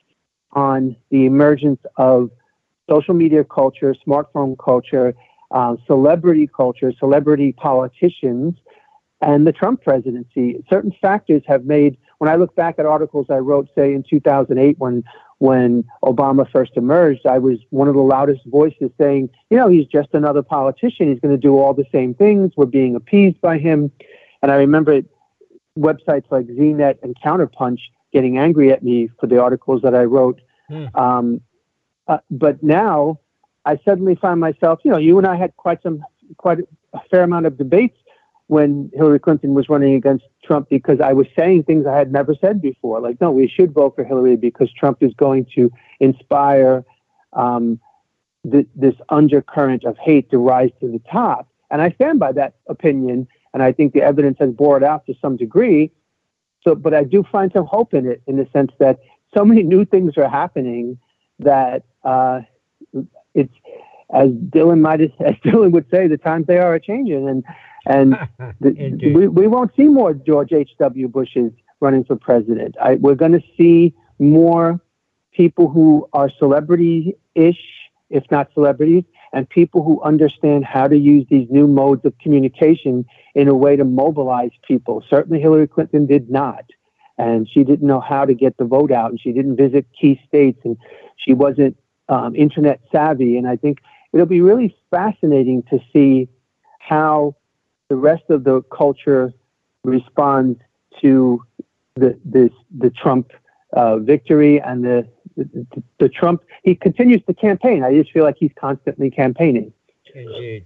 on the emergence of social media culture, smartphone culture, uh, celebrity culture, celebrity politicians, and the Trump presidency. Certain factors have made, when I look back at articles I wrote, say, in two thousand eight, when when Obama first emerged, I was one of the loudest voices saying, you know, he's just another politician. He's going to do all the same things. We're being appeased by him. And I remember websites like Z net and Counterpunch getting angry at me for the articles that I wrote. Mm. Um, uh, but now I suddenly find myself, you know, you and I had quite some, quite a fair amount of debates when Hillary Clinton was running against Trump, because I was saying things I had never said before. Like, no, we should vote for Hillary because Trump is going to inspire um, th- this undercurrent of hate to rise to the top. And I stand by that opinion. And I think the evidence has borne it out to some degree. So, but I do find some hope in it, in the sense that so many new things are happening that uh, it's, as Dylan might, as Dylan would say, the times they are changing. And And the, we, we won't see more George H W. Bushes running for president. I, we're going to see more people who are celebrity-ish, if not celebrities, and people who understand how to use these new modes of communication in a way to mobilize people. Certainly Hillary Clinton did not. And she didn't know how to get the vote out, and she didn't visit key states, and she wasn't um, internet savvy. And I think it'll be really fascinating to see how the rest of the culture responds to the this, the Trump uh, victory and the, the the Trump. He continues to campaign. I just feel like he's constantly campaigning. Indeed.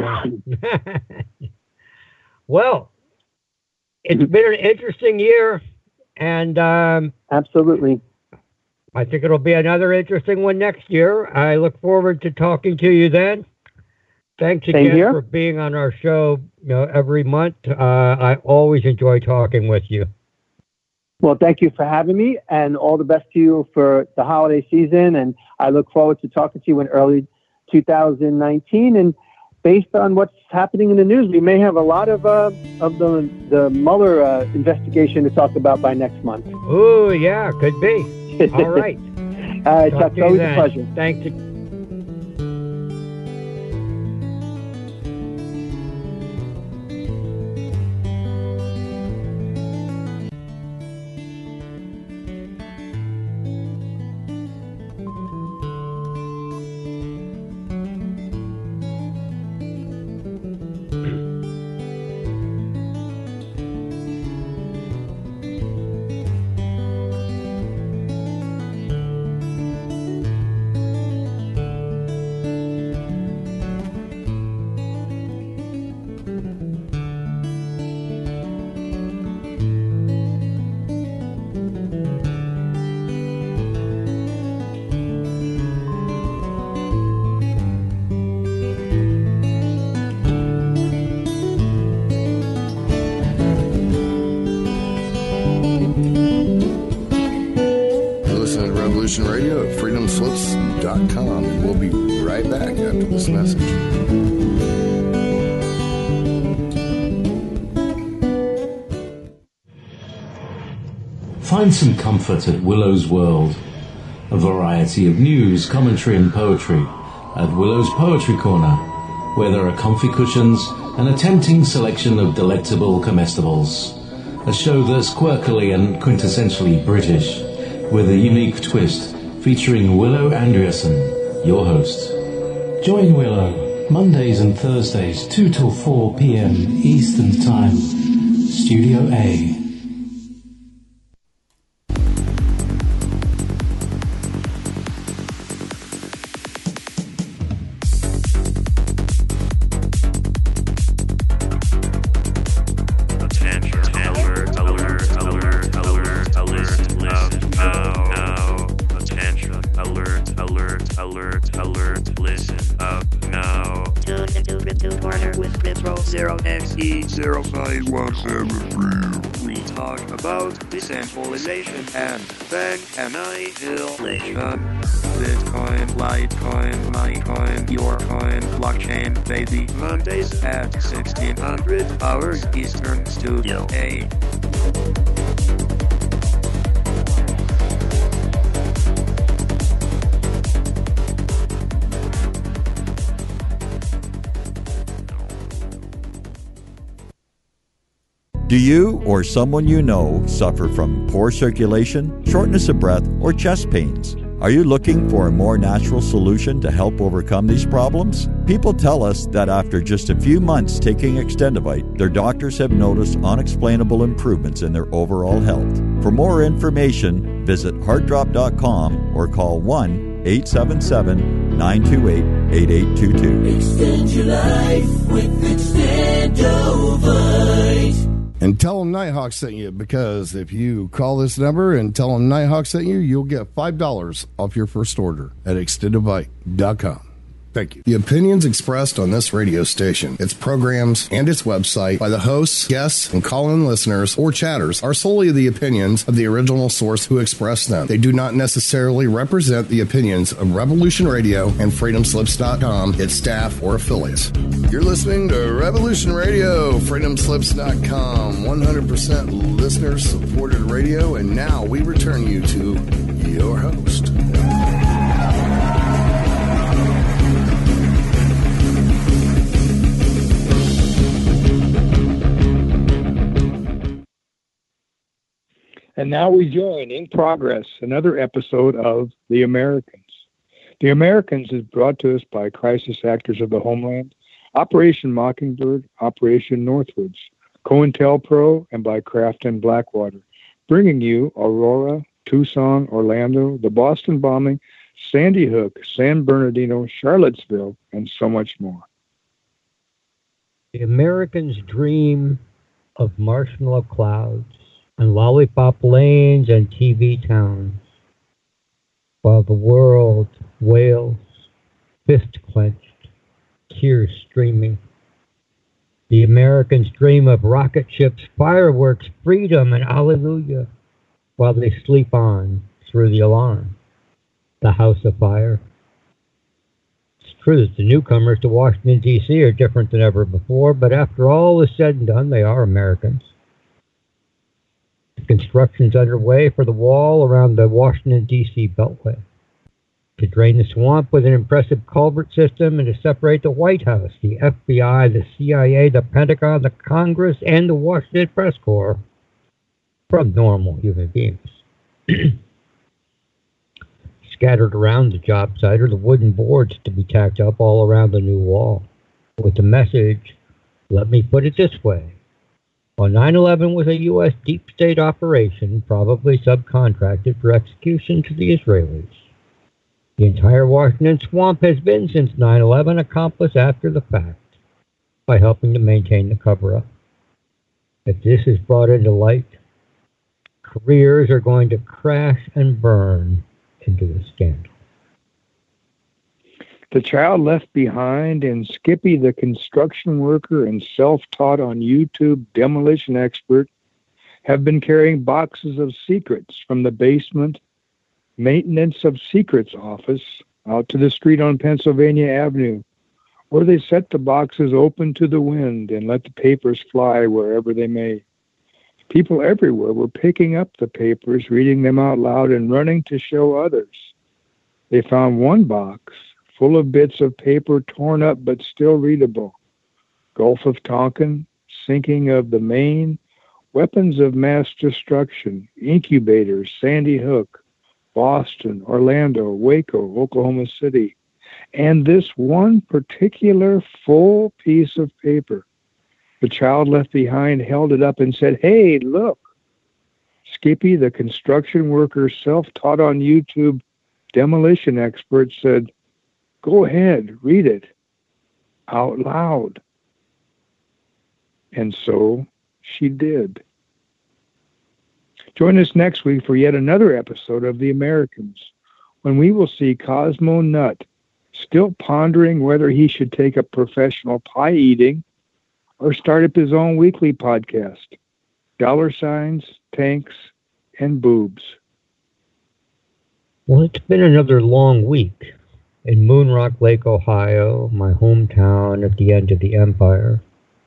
Well, it's been an interesting year. And um, absolutely, I think it'll be another interesting one next year. I look forward to talking to you then. Thanks again for being on our show, you know, every month. Uh, I always enjoy talking with you. Well, thank you for having me, and all the best to you for the holiday season. And I look forward to talking to you in early two thousand nineteen. And based on what's happening in the news, we may have a lot of uh, of the the Mueller uh, investigation to talk about by next month. Oh, yeah, could be. All right. All right, Chuck, always then. A pleasure. Thanks. Radio at freedom slips dot com, and we'll be right back after this message. Find some comfort at Willow's World. A variety of news, commentary and poetry at Willow's Poetry Corner, where there are comfy cushions and a tempting selection of delectable comestibles. A show that's quirkily and quintessentially British, with a unique twist, featuring Willow Andreasen, your host. Join Willow, Mondays and Thursdays, two till four p.m. Eastern Time, Studio A. Decentralization and bank annihilation. Bitcoin, Litecoin, Mycoin, your coin, blockchain, baby. Mondays at sixteen hundred hours Eastern, Studio A. Do you or someone you know suffer from poor circulation, shortness of breath, or chest pains? Are you looking for a more natural solution to help overcome these problems? People tell us that after just a few months taking Extendivite, their doctors have noticed unexplainable improvements in their overall health. For more information, visit heart drop dot com or call one eight seven seven, nine two eight, eight eight two two. Extend your life with Extendovite. And tell them Nighthawk sent you, because if you call this number and tell them Nighthawk sent you, you'll get five dollars off your first order at extendovite dot com. Thank you. The opinions expressed on this radio station, its programs, and its website by the hosts, guests, and call-in listeners or chatters are solely the opinions of the original source who expressed them. They do not necessarily represent the opinions of Revolution Radio and freedom slips dot com, its staff, or affiliates. You're listening to Revolution Radio, freedom slips dot com, one hundred percent listener-supported radio, and now we return you to your host. And now we join in progress another episode of The Americans. The Americans is brought to us by Crisis Actors of the Homeland, Operation Mockingbird, Operation Northwoods, COINTELPRO, and by Kraft and Blackwater, bringing you Aurora, Tucson, Orlando, the Boston bombing, Sandy Hook, San Bernardino, Charlottesville, and so much more. The Americans dream of marshmallow clouds and lollipop lanes and T V towns, while the world wails, fist clenched, tears streaming. The Americans dream of rocket ships, fireworks, freedom, and hallelujah, while they sleep on through the alarm, the house of fire. It's true that the newcomers to Washington, D C are different than ever before, but after all is said and done, they are Americans. The construction's underway for the wall around the Washington, D C Beltway, to drain the swamp with an impressive culvert system and to separate the White House, the F B I, the C I A, the Pentagon, the Congress, and the Washington Press Corps from normal human beings. Scattered around the job site are the wooden boards to be tacked up all around the new wall, with the message, let me put it this way. While nine eleven was a U S deep state operation, probably subcontracted for execution to the Israelis, the entire Washington swamp has been since nine eleven accomplished after the fact by helping to maintain the cover-up. If this is brought into light, careers are going to crash and burn into the scandal. The Child Left Behind and Skippy the Construction Worker and Self-Taught on YouTube Demolition Expert have been carrying boxes of secrets from the basement Maintenance of Secrets office out to the street on Pennsylvania Avenue, where they set the boxes open to the wind and let the papers fly wherever they may. People everywhere were picking up the papers, reading them out loud, and running to show others. They found one box full of bits of paper torn up but still readable. Gulf of Tonkin, sinking of the Maine, weapons of mass destruction, incubators, Sandy Hook, Boston, Orlando, Waco, Oklahoma City, and this one particular full piece of paper. The Child Left Behind held it up and said, hey, look. Skippy, the construction worker, self-taught on YouTube demolition expert, said, go ahead, read it out loud. And so she did. Join us next week for yet another episode of The Americans, when we will see Cosmo Nutt still pondering whether he should take up professional pie eating or start up his own weekly podcast, Dollar Signs, Tanks, and Boobs. Well, it's been another long week in Moon Rock Lake, Ohio, my hometown at the end of the empire.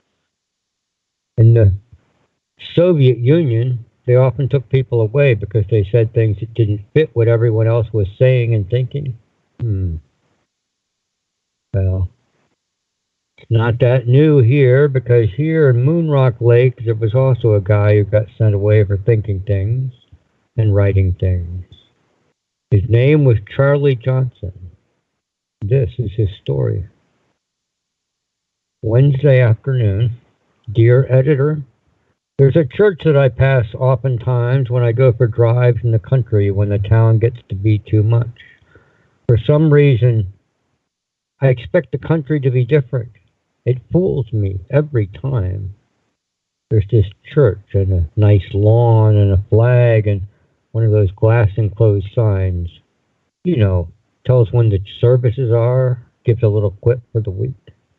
In the Soviet Union, they often took people away because they said things that didn't fit what everyone else was saying and thinking. Hmm. Well, it's not that new here, because here in Moon Rock Lake, there was also a guy who got sent away for thinking things and writing things. His name was Charlie Johnson. This is his story. Wednesday afternoon. Dear editor, there's a church that I pass oftentimes when I go for drives in the country when the town gets to be too much. For some reason, I expect the country to be different. It fools me every time. There's this church and a nice lawn and a flag and one of those glass enclosed signs. You know, tells when the services are, gives a little quip for the week.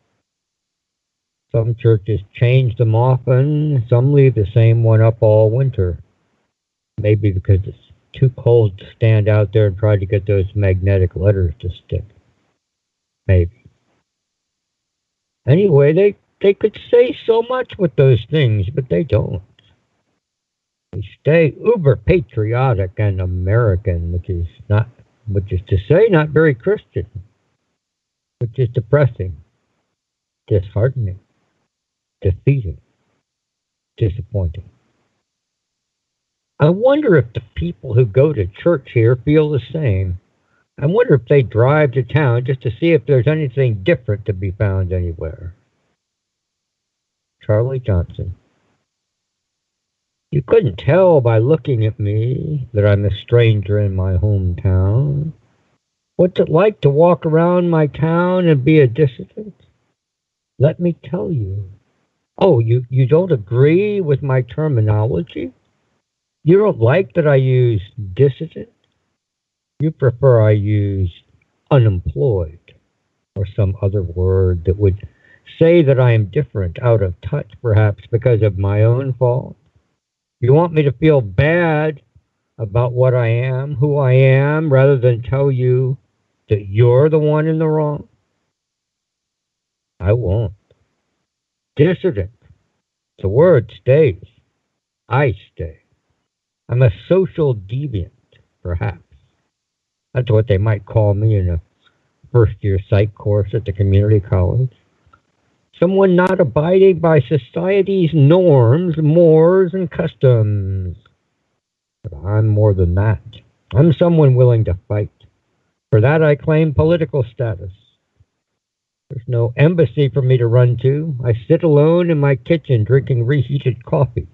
Some churches change them often, some leave the same one up all winter. Maybe because it's too cold to stand out there and try to get those magnetic letters to stick. Maybe. Anyway, they, they could say so much with those things, but they don't. They stay uber patriotic and American, which is not, which is to say, not very Christian, which is depressing, disheartening, defeating, disappointing. I wonder if the people who go to church here feel the same. I wonder if they drive to town just to see if there's anything different to be found anywhere. Charlie Johnson. You couldn't tell by looking at me that I'm a stranger in my hometown. What's it like to walk around my town and be a dissident? Let me tell you. Oh, you, you don't agree with my terminology? You don't like that I use dissident? You prefer I use unemployed or some other word that would say that I am different, out of touch perhaps because of my own fault? You want me to feel bad about what I am, who I am, rather than tell you that you're the one in the wrong? I won't. Dissident. The word stays. I stay. I'm a social deviant, perhaps. That's what they might call me in a first-year psych course at the community college. Someone not abiding by society's norms, mores, and customs. But I'm more than that. I'm someone willing to fight. For that I claim political status. There's no embassy for me to run to. I sit alone in my kitchen drinking reheated coffee.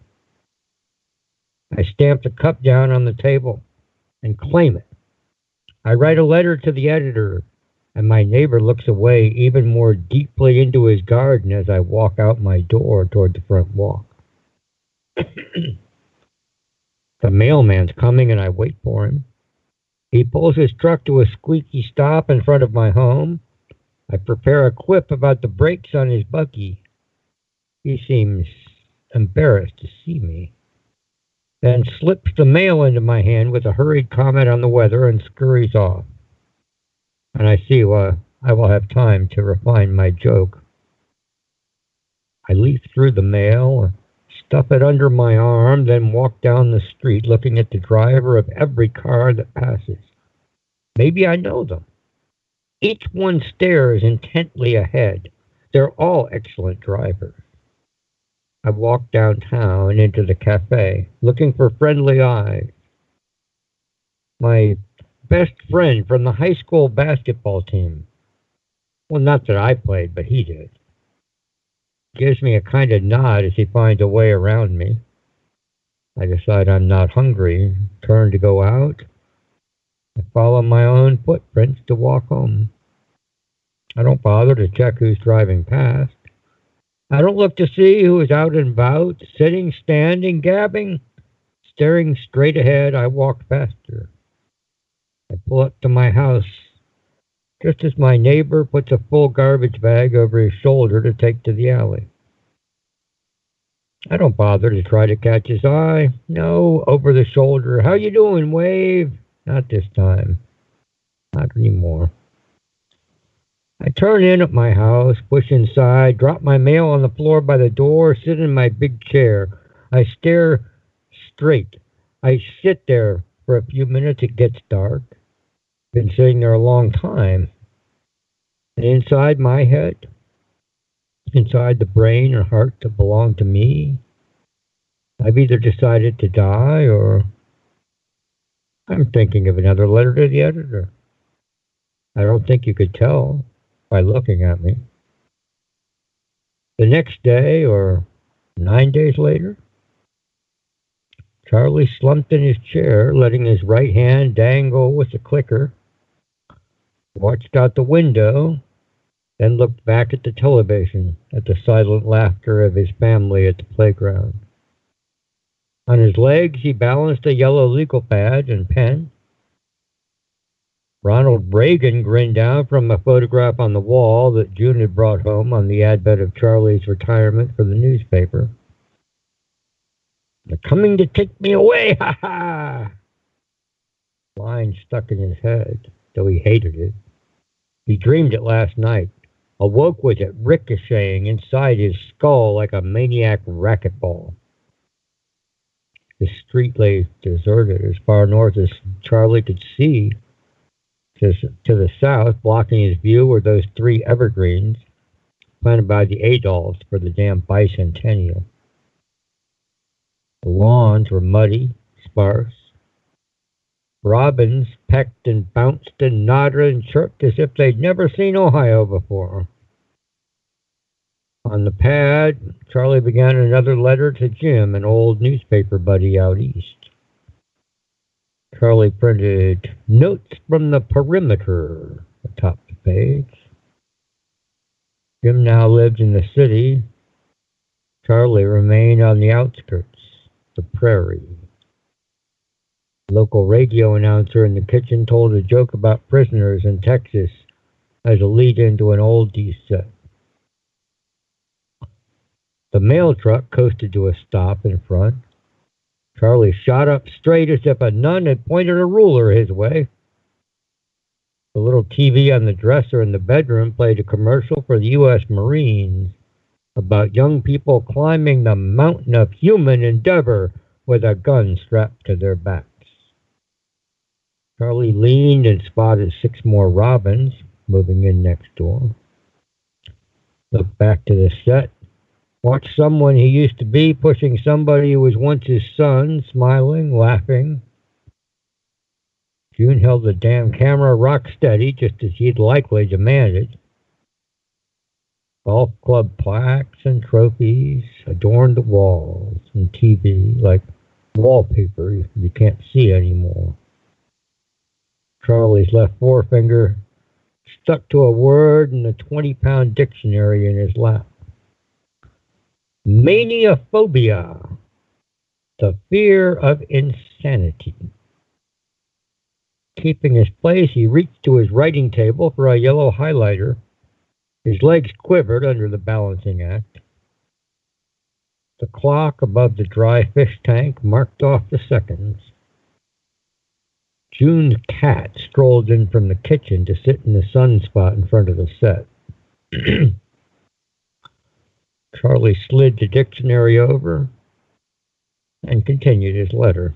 I stamp the cup down on the table and claim it. I write a letter to the editor, and my neighbor looks away even more deeply into his garden as I walk out my door toward the front walk. The mailman's coming, and I wait for him. He pulls his truck to a squeaky stop in front of my home. I prepare a quip about the brakes on his buggy. He seems embarrassed to see me, then slips the mail into my hand with a hurried comment on the weather and scurries off. And I see well, I will have time to refine my joke. I leaf through the mail, stuff it under my arm, then walk down the street looking at the driver of every car that passes. Maybe I know them. Each one stares intently ahead. They're all excellent drivers. I walk downtown into the cafe, looking for friendly eyes. My best friend from the high school basketball team. Well, not that I played, but he did. Gives me a kind of nod as he finds a way around me. I decide I'm not hungry, turn to go out. I follow my own footprints to walk home. I don't bother to check who's driving past. I don't look to see who is out and about, sitting, standing, gabbing. Staring straight ahead, I walk faster. I pull up to my house, just as my neighbor puts a full garbage bag over his shoulder to take to the alley. I don't bother to try to catch his eye. No, over the shoulder. How you doing, wave? Not this time. Not anymore. I turn in at my house, push inside, drop my mail on the floor by the door, sit in my big chair. I stare straight. I sit there for a few minutes. It gets dark. Been sitting there a long time. And inside my head, inside the brain and heart that belong to me, I've either decided to die or I'm thinking of another letter to the editor. I don't think you could tell by looking at me. The next day, or nine days later, Charlie slumped in his chair, letting his right hand dangle with the clicker, watched out the window, then looked back at the television, at the silent laughter of his family at the playground. On his legs, he balanced a yellow legal pad and pen. Ronald Reagan grinned down from a photograph on the wall that June had brought home on the advent of Charlie's retirement for the newspaper. They're coming to take me away, ha ha! Line stuck in his head, though he hated it. He dreamed it last night, awoke with it ricocheting inside his skull like a maniac racquetball. The street lay deserted as far north as Charlie could see. To, to the south, blocking his view, were those three evergreens planted by the Adolphs for the damn bicentennial. The lawns were muddy, sparse. Robins pecked and bounced and nodded and chirped as if they'd never seen Ohio before. On the pad, Charlie began another letter to Jim, an old newspaper buddy out east. Charlie printed notes from the perimeter atop the page. Jim now lived in the city. Charlie remained on the outskirts, the prairie. The local radio announcer in the kitchen told a joke about prisoners in Texas as a lead-in to an oldies set. The mail truck coasted to a stop in front. Charlie shot up straight as if a nun had pointed a ruler his way. The little T V on the dresser in the bedroom played a commercial for the U S Marines about young people climbing the mountain of human endeavor with a gun strapped to their backs. Charlie leaned and spotted six more robins moving in next door. Looked back to the set. Watched someone he used to be pushing somebody who was once his son, smiling, laughing. June held the damn camera rock steady, just as he'd likely demanded. Golf club plaques and trophies adorned the walls and T V like wallpaper you can't see anymore. Charlie's left forefinger stuck to a word in the twenty-pound dictionary in his lap. Maniophobia, the fear of insanity. Keeping his place, he reached to his writing table for a yellow highlighter. His legs quivered under the balancing act. The clock above the dry fish tank marked off the seconds. June's cat strolled in from the kitchen to sit in the sunspot in front of the set. Charlie slid the dictionary over and continued his letter.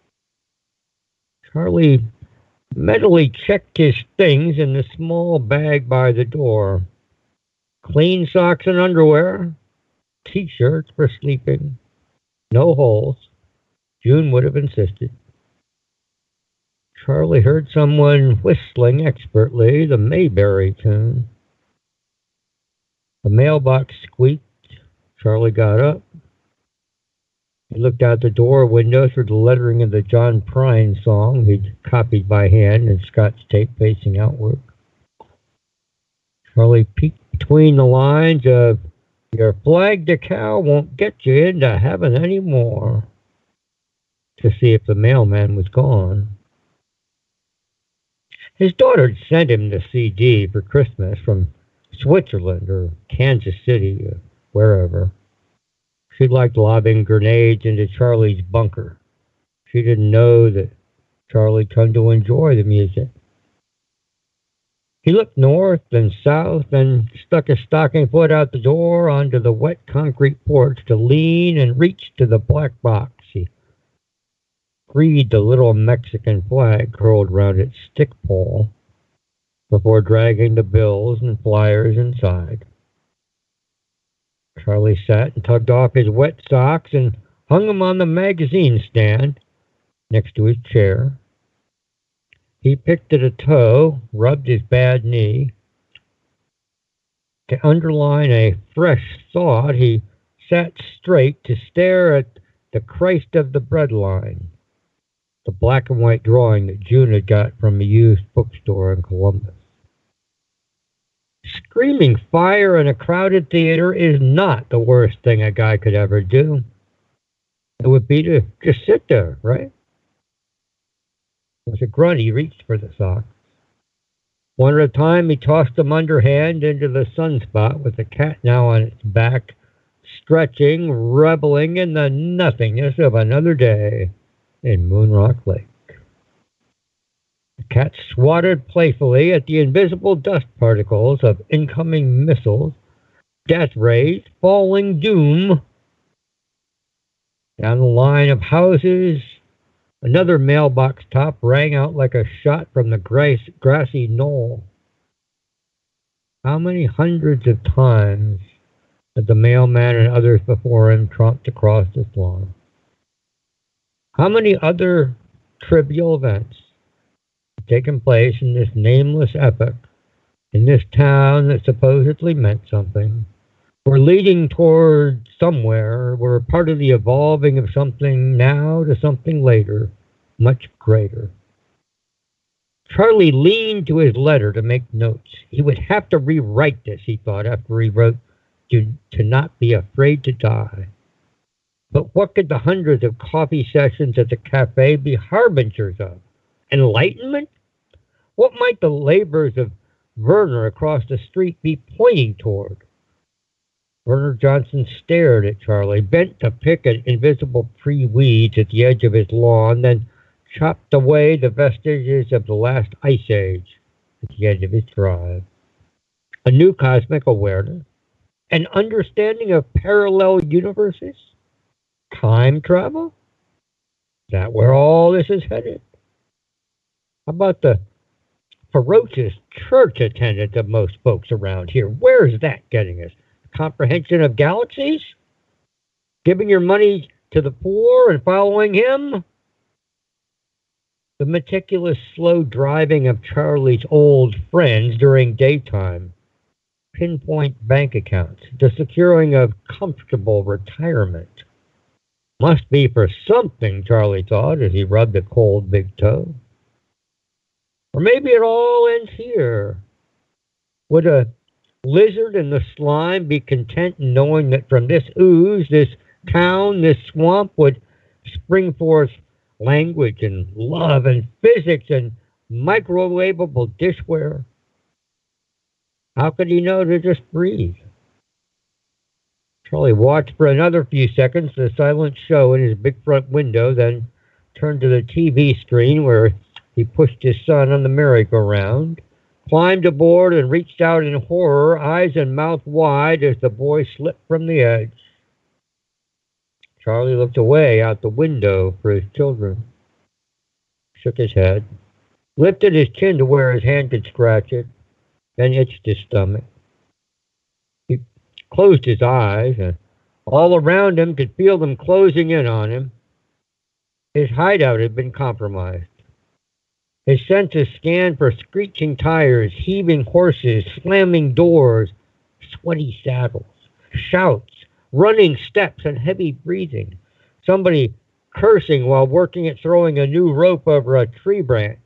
Charlie mentally checked his things in the small bag by the door. Clean socks and underwear, T-shirts for sleeping, no holes. June would have insisted. Charlie heard someone whistling expertly the Mayberry tune. The mailbox squeaked. Charlie got up. He looked out the door window through the lettering of the John Prine song he'd copied by hand and scotch tape facing outward. Charlie peeked between the lines of, "Your flag decal won't get you into heaven anymore," to see if the mailman was gone. His daughter had sent him the C D for Christmas from Switzerland or Kansas City or wherever. She liked lobbing grenades into Charlie's bunker. She didn't know that Charlie'd come to enjoy the music. He looked north and south and stuck his stocking foot out the door onto the wet concrete porch to lean and reach to the black box. He freed the little Mexican flag curled round its stick pole before dragging the bills and flyers inside. Charlie sat and tugged off his wet socks and hung them on the magazine stand next to his chair. He picked at a toe, rubbed his bad knee. To underline a fresh thought, he sat straight to stare at the Christ of the Breadline, the black and white drawing that June had got from a used bookstore in Columbus. Screaming fire in a crowded theater is not the worst thing a guy could ever do. It would be to just sit there, right? With a grunt, he reached for the socks. One at a time, he tossed them underhand into the sunspot with the cat now on its back, stretching, reveling in the nothingness of another day in Moonrock Lake. The cat swatted playfully at the invisible dust particles of incoming missiles, death rays, falling doom. Down the line of houses, another mailbox top rang out like a shot from the grass, grassy knoll. How many hundreds of times had the mailman and others before him tromped across this lawn? How many other trivial events have taken place in this nameless epoch, in this town that supposedly meant something? We're leading toward somewhere. We're part of the evolving of something now to something later, much greater. Charlie leaned to his letter to make notes. He would have to rewrite this, he thought, after he wrote, to, to not be afraid to die. But what could the hundreds of coffee sessions at the cafe be harbingers of? Enlightenment? What might the labors of Werner across the street be pointing toward? Werner Johnson stared at Charlie, bent to pick at invisible pre-weeds at the edge of his lawn, then chopped away the vestiges of the last ice age at the end of his drive. A new cosmic awareness? An understanding of parallel universes? Time travel? Is that where all this is headed? How about the ferocious church attendance of most folks around here? Where is that getting us? Comprehension of galaxies? Giving your money to the poor and following him? The meticulous, slow driving of Charlie's old friends during daytime, pinpoint bank accounts, the securing of comfortable retirement. Must be for something, Charlie thought as he rubbed a cold big toe. Or maybe it all ends here. Would a lizard in the slime be content in knowing that from this ooze, this town, this swamp would spring forth language and love and physics and microwavable dishware? How could he know to just breathe? Charlie watched for another few seconds the silent show in his big front window, then turned to the T V screen where he pushed his son on the merry-go-round, climbed aboard and reached out in horror, eyes and mouth wide as the boy slipped from the edge. Charlie looked away out the window for his children, shook his head, lifted his chin to where his hand could scratch it, then itched his stomach. He closed his eyes, and all around him could feel them closing in on him. His hideout had been compromised. His senses scanned for screeching tires, heaving horses, slamming doors, sweaty saddles, shouts, running steps, and heavy breathing. Somebody cursing while working at throwing a new rope over a tree branch.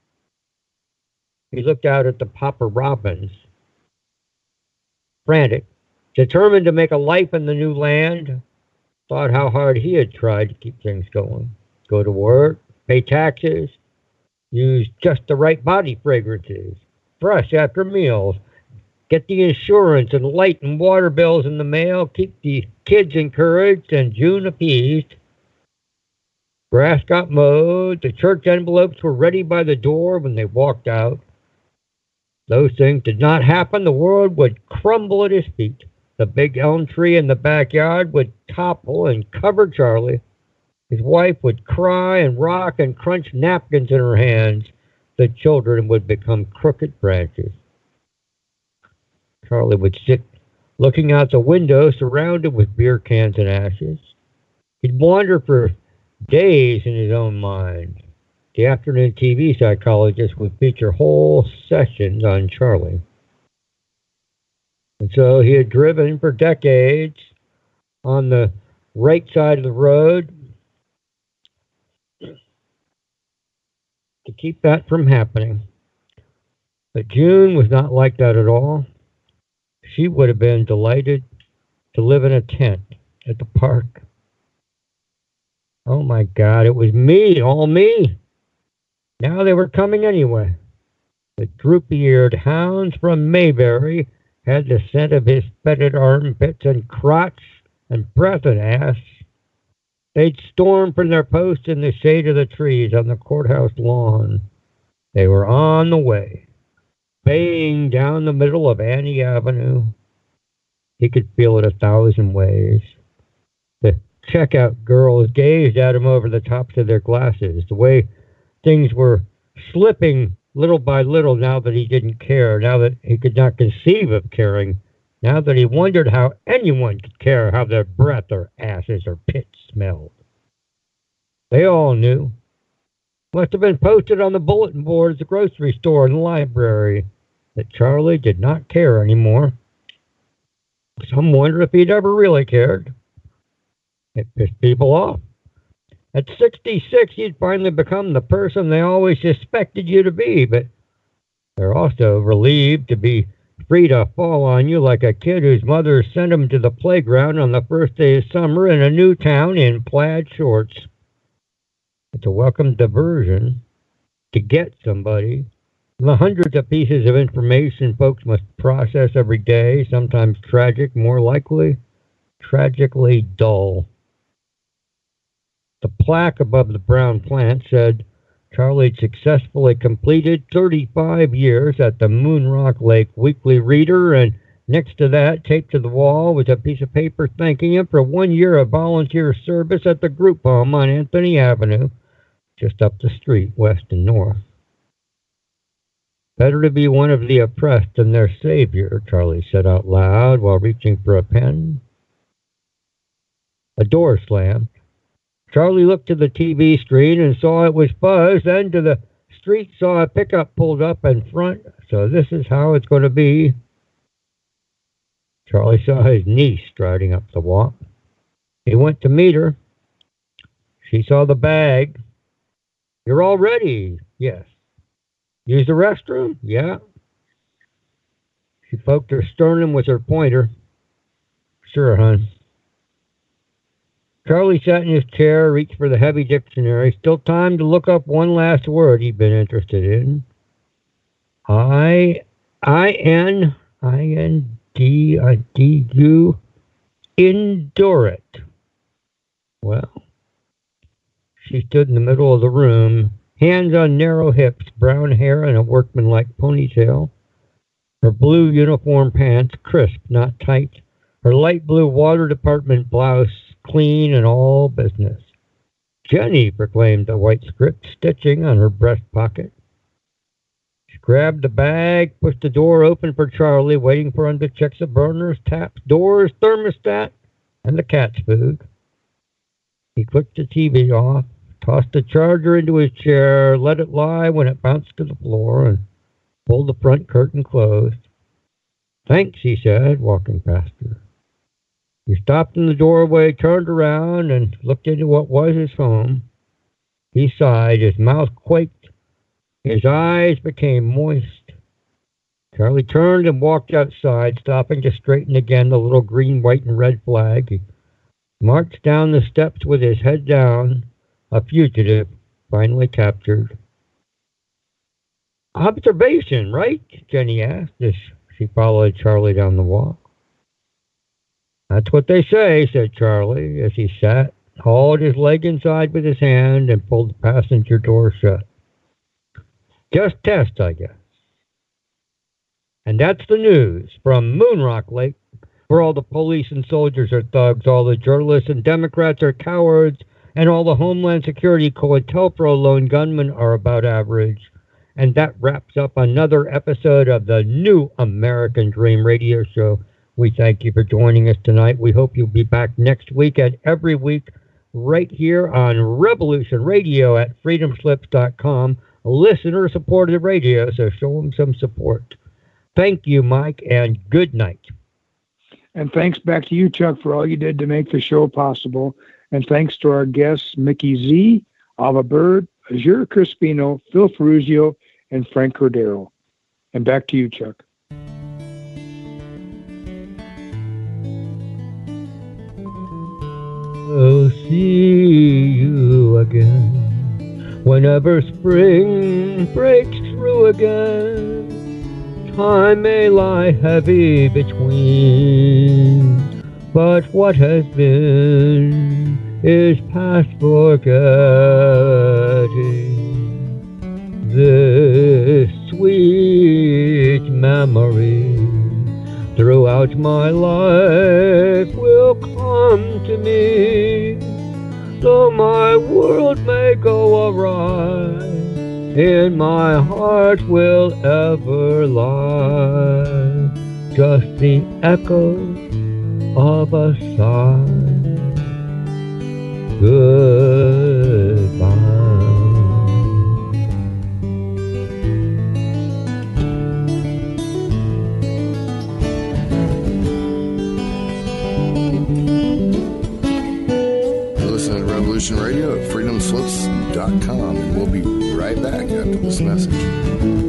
He looked out at the Papa Robins, frantic, determined to make a life in the new land, thought how hard he had tried to keep things going. Go to work, pay taxes, use just the right body fragrances, brush after meals, get the insurance and light and water bills in the mail, keep the kids encouraged and June appeased. Grass got mowed, the church envelopes were ready by the door when they walked out. Those things did not happen. The world would crumble at his feet. The big elm tree in the backyard would topple and cover Charlie. His wife would cry and rock and crunch napkins in her hands. The children would become crooked branches. Charlie would sit looking out the window surrounded with beer cans and ashes. He'd wander for days in his own mind. The afternoon T V psychologist would feature whole sessions on Charlie. And so he had driven for decades on the right side of the road to keep that from happening. But June was not like that at all. She would have been delighted to live in a tent at the park. Oh my God, it was me, all me. Now they were coming anyway. The droopy-eared hounds from Mayberry had the scent of his fetid armpits and crotch and breath and ass. They'd stormed from their posts in the shade of the trees on the courthouse lawn. They were on the way, baying down the middle of Annie Avenue. He could feel it a thousand ways. The checkout girls gazed at him over the tops of their glasses, the way things were slipping little by little now that he didn't care, now that he could not conceive of caring, now that he wondered how anyone could care how their breath or asses or pits smelled. They all knew. Must have been posted on the bulletin board at the grocery store and the library that Charlie did not care anymore. Some wonder if he'd ever really cared. It pissed people off. At sixty-six, you'd finally become the person they always suspected you to be, but they're also relieved to be free to fall on you like a kid whose mother sent him to the playground on the first day of summer in a new town in plaid shorts. It's a welcome diversion to get somebody. The hundreds of pieces of information folks must process every day, sometimes tragic, more likely tragically dull. The plaque above the brown plant said Charlie successfully completed thirty-five years at the Moonrock Lake Weekly Reader, and next to that, taped to the wall, was a piece of paper thanking him for one year of volunteer service at the group home on Anthony Avenue, just up the street, west and north. Better to be one of the oppressed than their savior, Charlie said out loud while reaching for a pen. A door slammed. Charlie looked to the T V screen and saw it was Buzz, then to the street saw a pickup pulled up in front. So this is how it's going to be. Charlie saw his niece striding up the walk. He went to meet her. She saw the bag. You're all ready? Yes. Use the restroom? Yeah. She poked her sternum with her pointer. Sure, hon. Charlie sat in his chair, reached for the heavy dictionary. Still time to look up one last word he'd been interested in. I, I N, I N D, I D U, endure it. Well, she stood in the middle of the room, hands on narrow hips, brown hair and a workmanlike ponytail. Her blue uniform pants, crisp, not tight. Her light blue water department blouse, clean and all business. Jenny, proclaimed the white script, stitching on her breast pocket. She grabbed the bag, pushed the door open for Charlie, waiting for him to check the burners, taps, doors, thermostat, and the cat's food. He clicked the T V off, tossed the charger into his chair, let it lie when it bounced to the floor, and pulled the front curtain closed. Thanks, he said, walking past her. He stopped in the doorway, turned around, and looked into what was his home. He sighed, his mouth quaked, his eyes became moist. Charlie turned and walked outside, stopping to straighten again the little green, white, and red flag. He marched down the steps with his head down, a fugitive, finally captured. Observation, right? Jenny asked as she followed Charlie down the walk. That's what they say, said Charlie, as he sat, hauled his leg inside with his hand, and pulled the passenger door shut. Just test, I guess. And that's the news from Moonrock Lake, where all the police and soldiers are thugs, all the journalists and Democrats are cowards, and all the Homeland Security COINTELPRO lone gunmen are about average. And that wraps up another episode of the New American Dream Radio Show. We thank you for joining us tonight. We hope you'll be back next week and every week right here on Revolution Radio at freedom slips dot com. Listener-supported radio, so show them some support. Thank you, Mike, and good night. And thanks back to you, Chuck, for all you did to make the show possible. And thanks to our guests, Mickey Z, Ava Bird, Azure Crispino, Phil Ferrugio, and Frank Cordero. And back to you, Chuck. I'll see you again whenever spring breaks through again. Time may lie heavy between, but what has been is past forgetting. This sweet memory throughout my life will come to me, though my world may go awry, in my heart will ever lie just the echo of a sigh. Good Revolution Radio at freedom slips dot com, and we'll be right back after this message.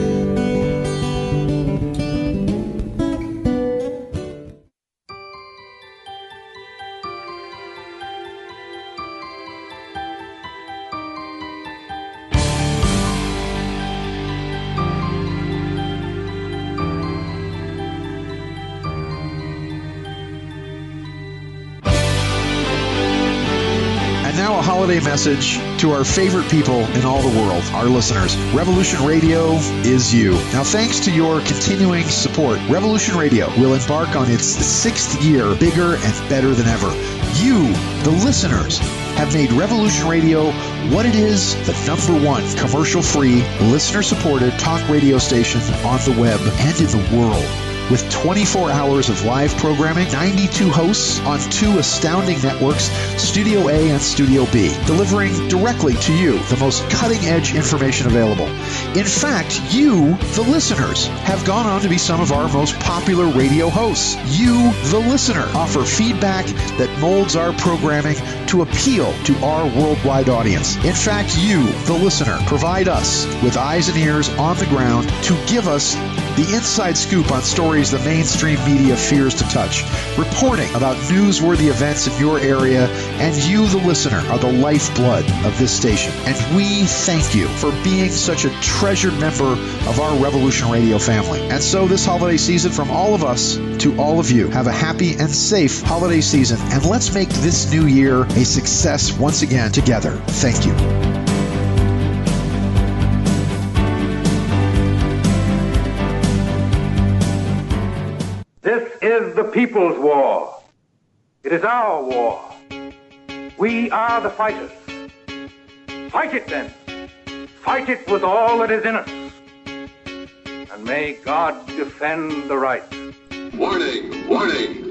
Holiday message to our favorite people in all the world, our listeners. Revolution Radio is you. Now, thanks to your continuing support, Revolution Radio will embark on its sixth year, bigger and better than ever. You, the listeners, have made Revolution Radio what it is, the number one commercial-free, listener-supported talk radio station on the web and in the world. With twenty-four hours of live programming, ninety-two hosts on two astounding networks, Studio A and Studio B, delivering directly to you the most cutting-edge information available. In fact, you, the listeners, have gone on to be some of our most popular radio hosts. You, the listener, offer feedback that molds our programming to appeal to our worldwide audience. In fact, you, the listener, provide us with eyes and ears on the ground to give us the inside scoop on stories the mainstream media fears to touch, reporting about newsworthy events in your area, and you, the listener, are the lifeblood of this station. And we thank you for being such a treasured member of our Revolution Radio family. And so this holiday season, from all of us to all of you, have a happy and safe holiday season, and let's make this new year a success once again together. Thank you. This is the people's war. It is our war. We are the fighters. Fight it then. Fight it with all that is in us. And may God defend the right. Warning, warning.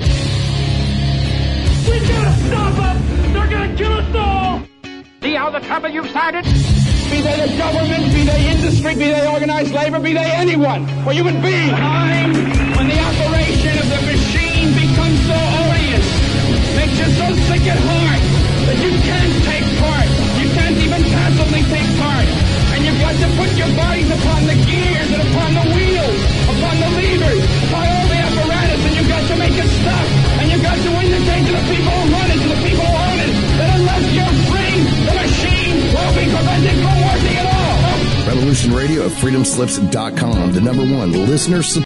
We gotta stop them! They're gonna kill us all! See how the trouble you've started? Be they the government, be they industry, be they organized labor, be they anyone, or human beings. Time when the operation of the machine becomes so odious, makes you so sick at heart that you can't take part. You can't even passively take part. And you've got to put your bodies upon the gears and upon the wheels, upon the levers, upon all the apparatus, and you've got to make it stop. And you've got to indicate to the people who run it, to the people who own it, that unless you're free, the machine will be prevented from working at all. Revolution Radio at freedom slips dot com, the number one listener support.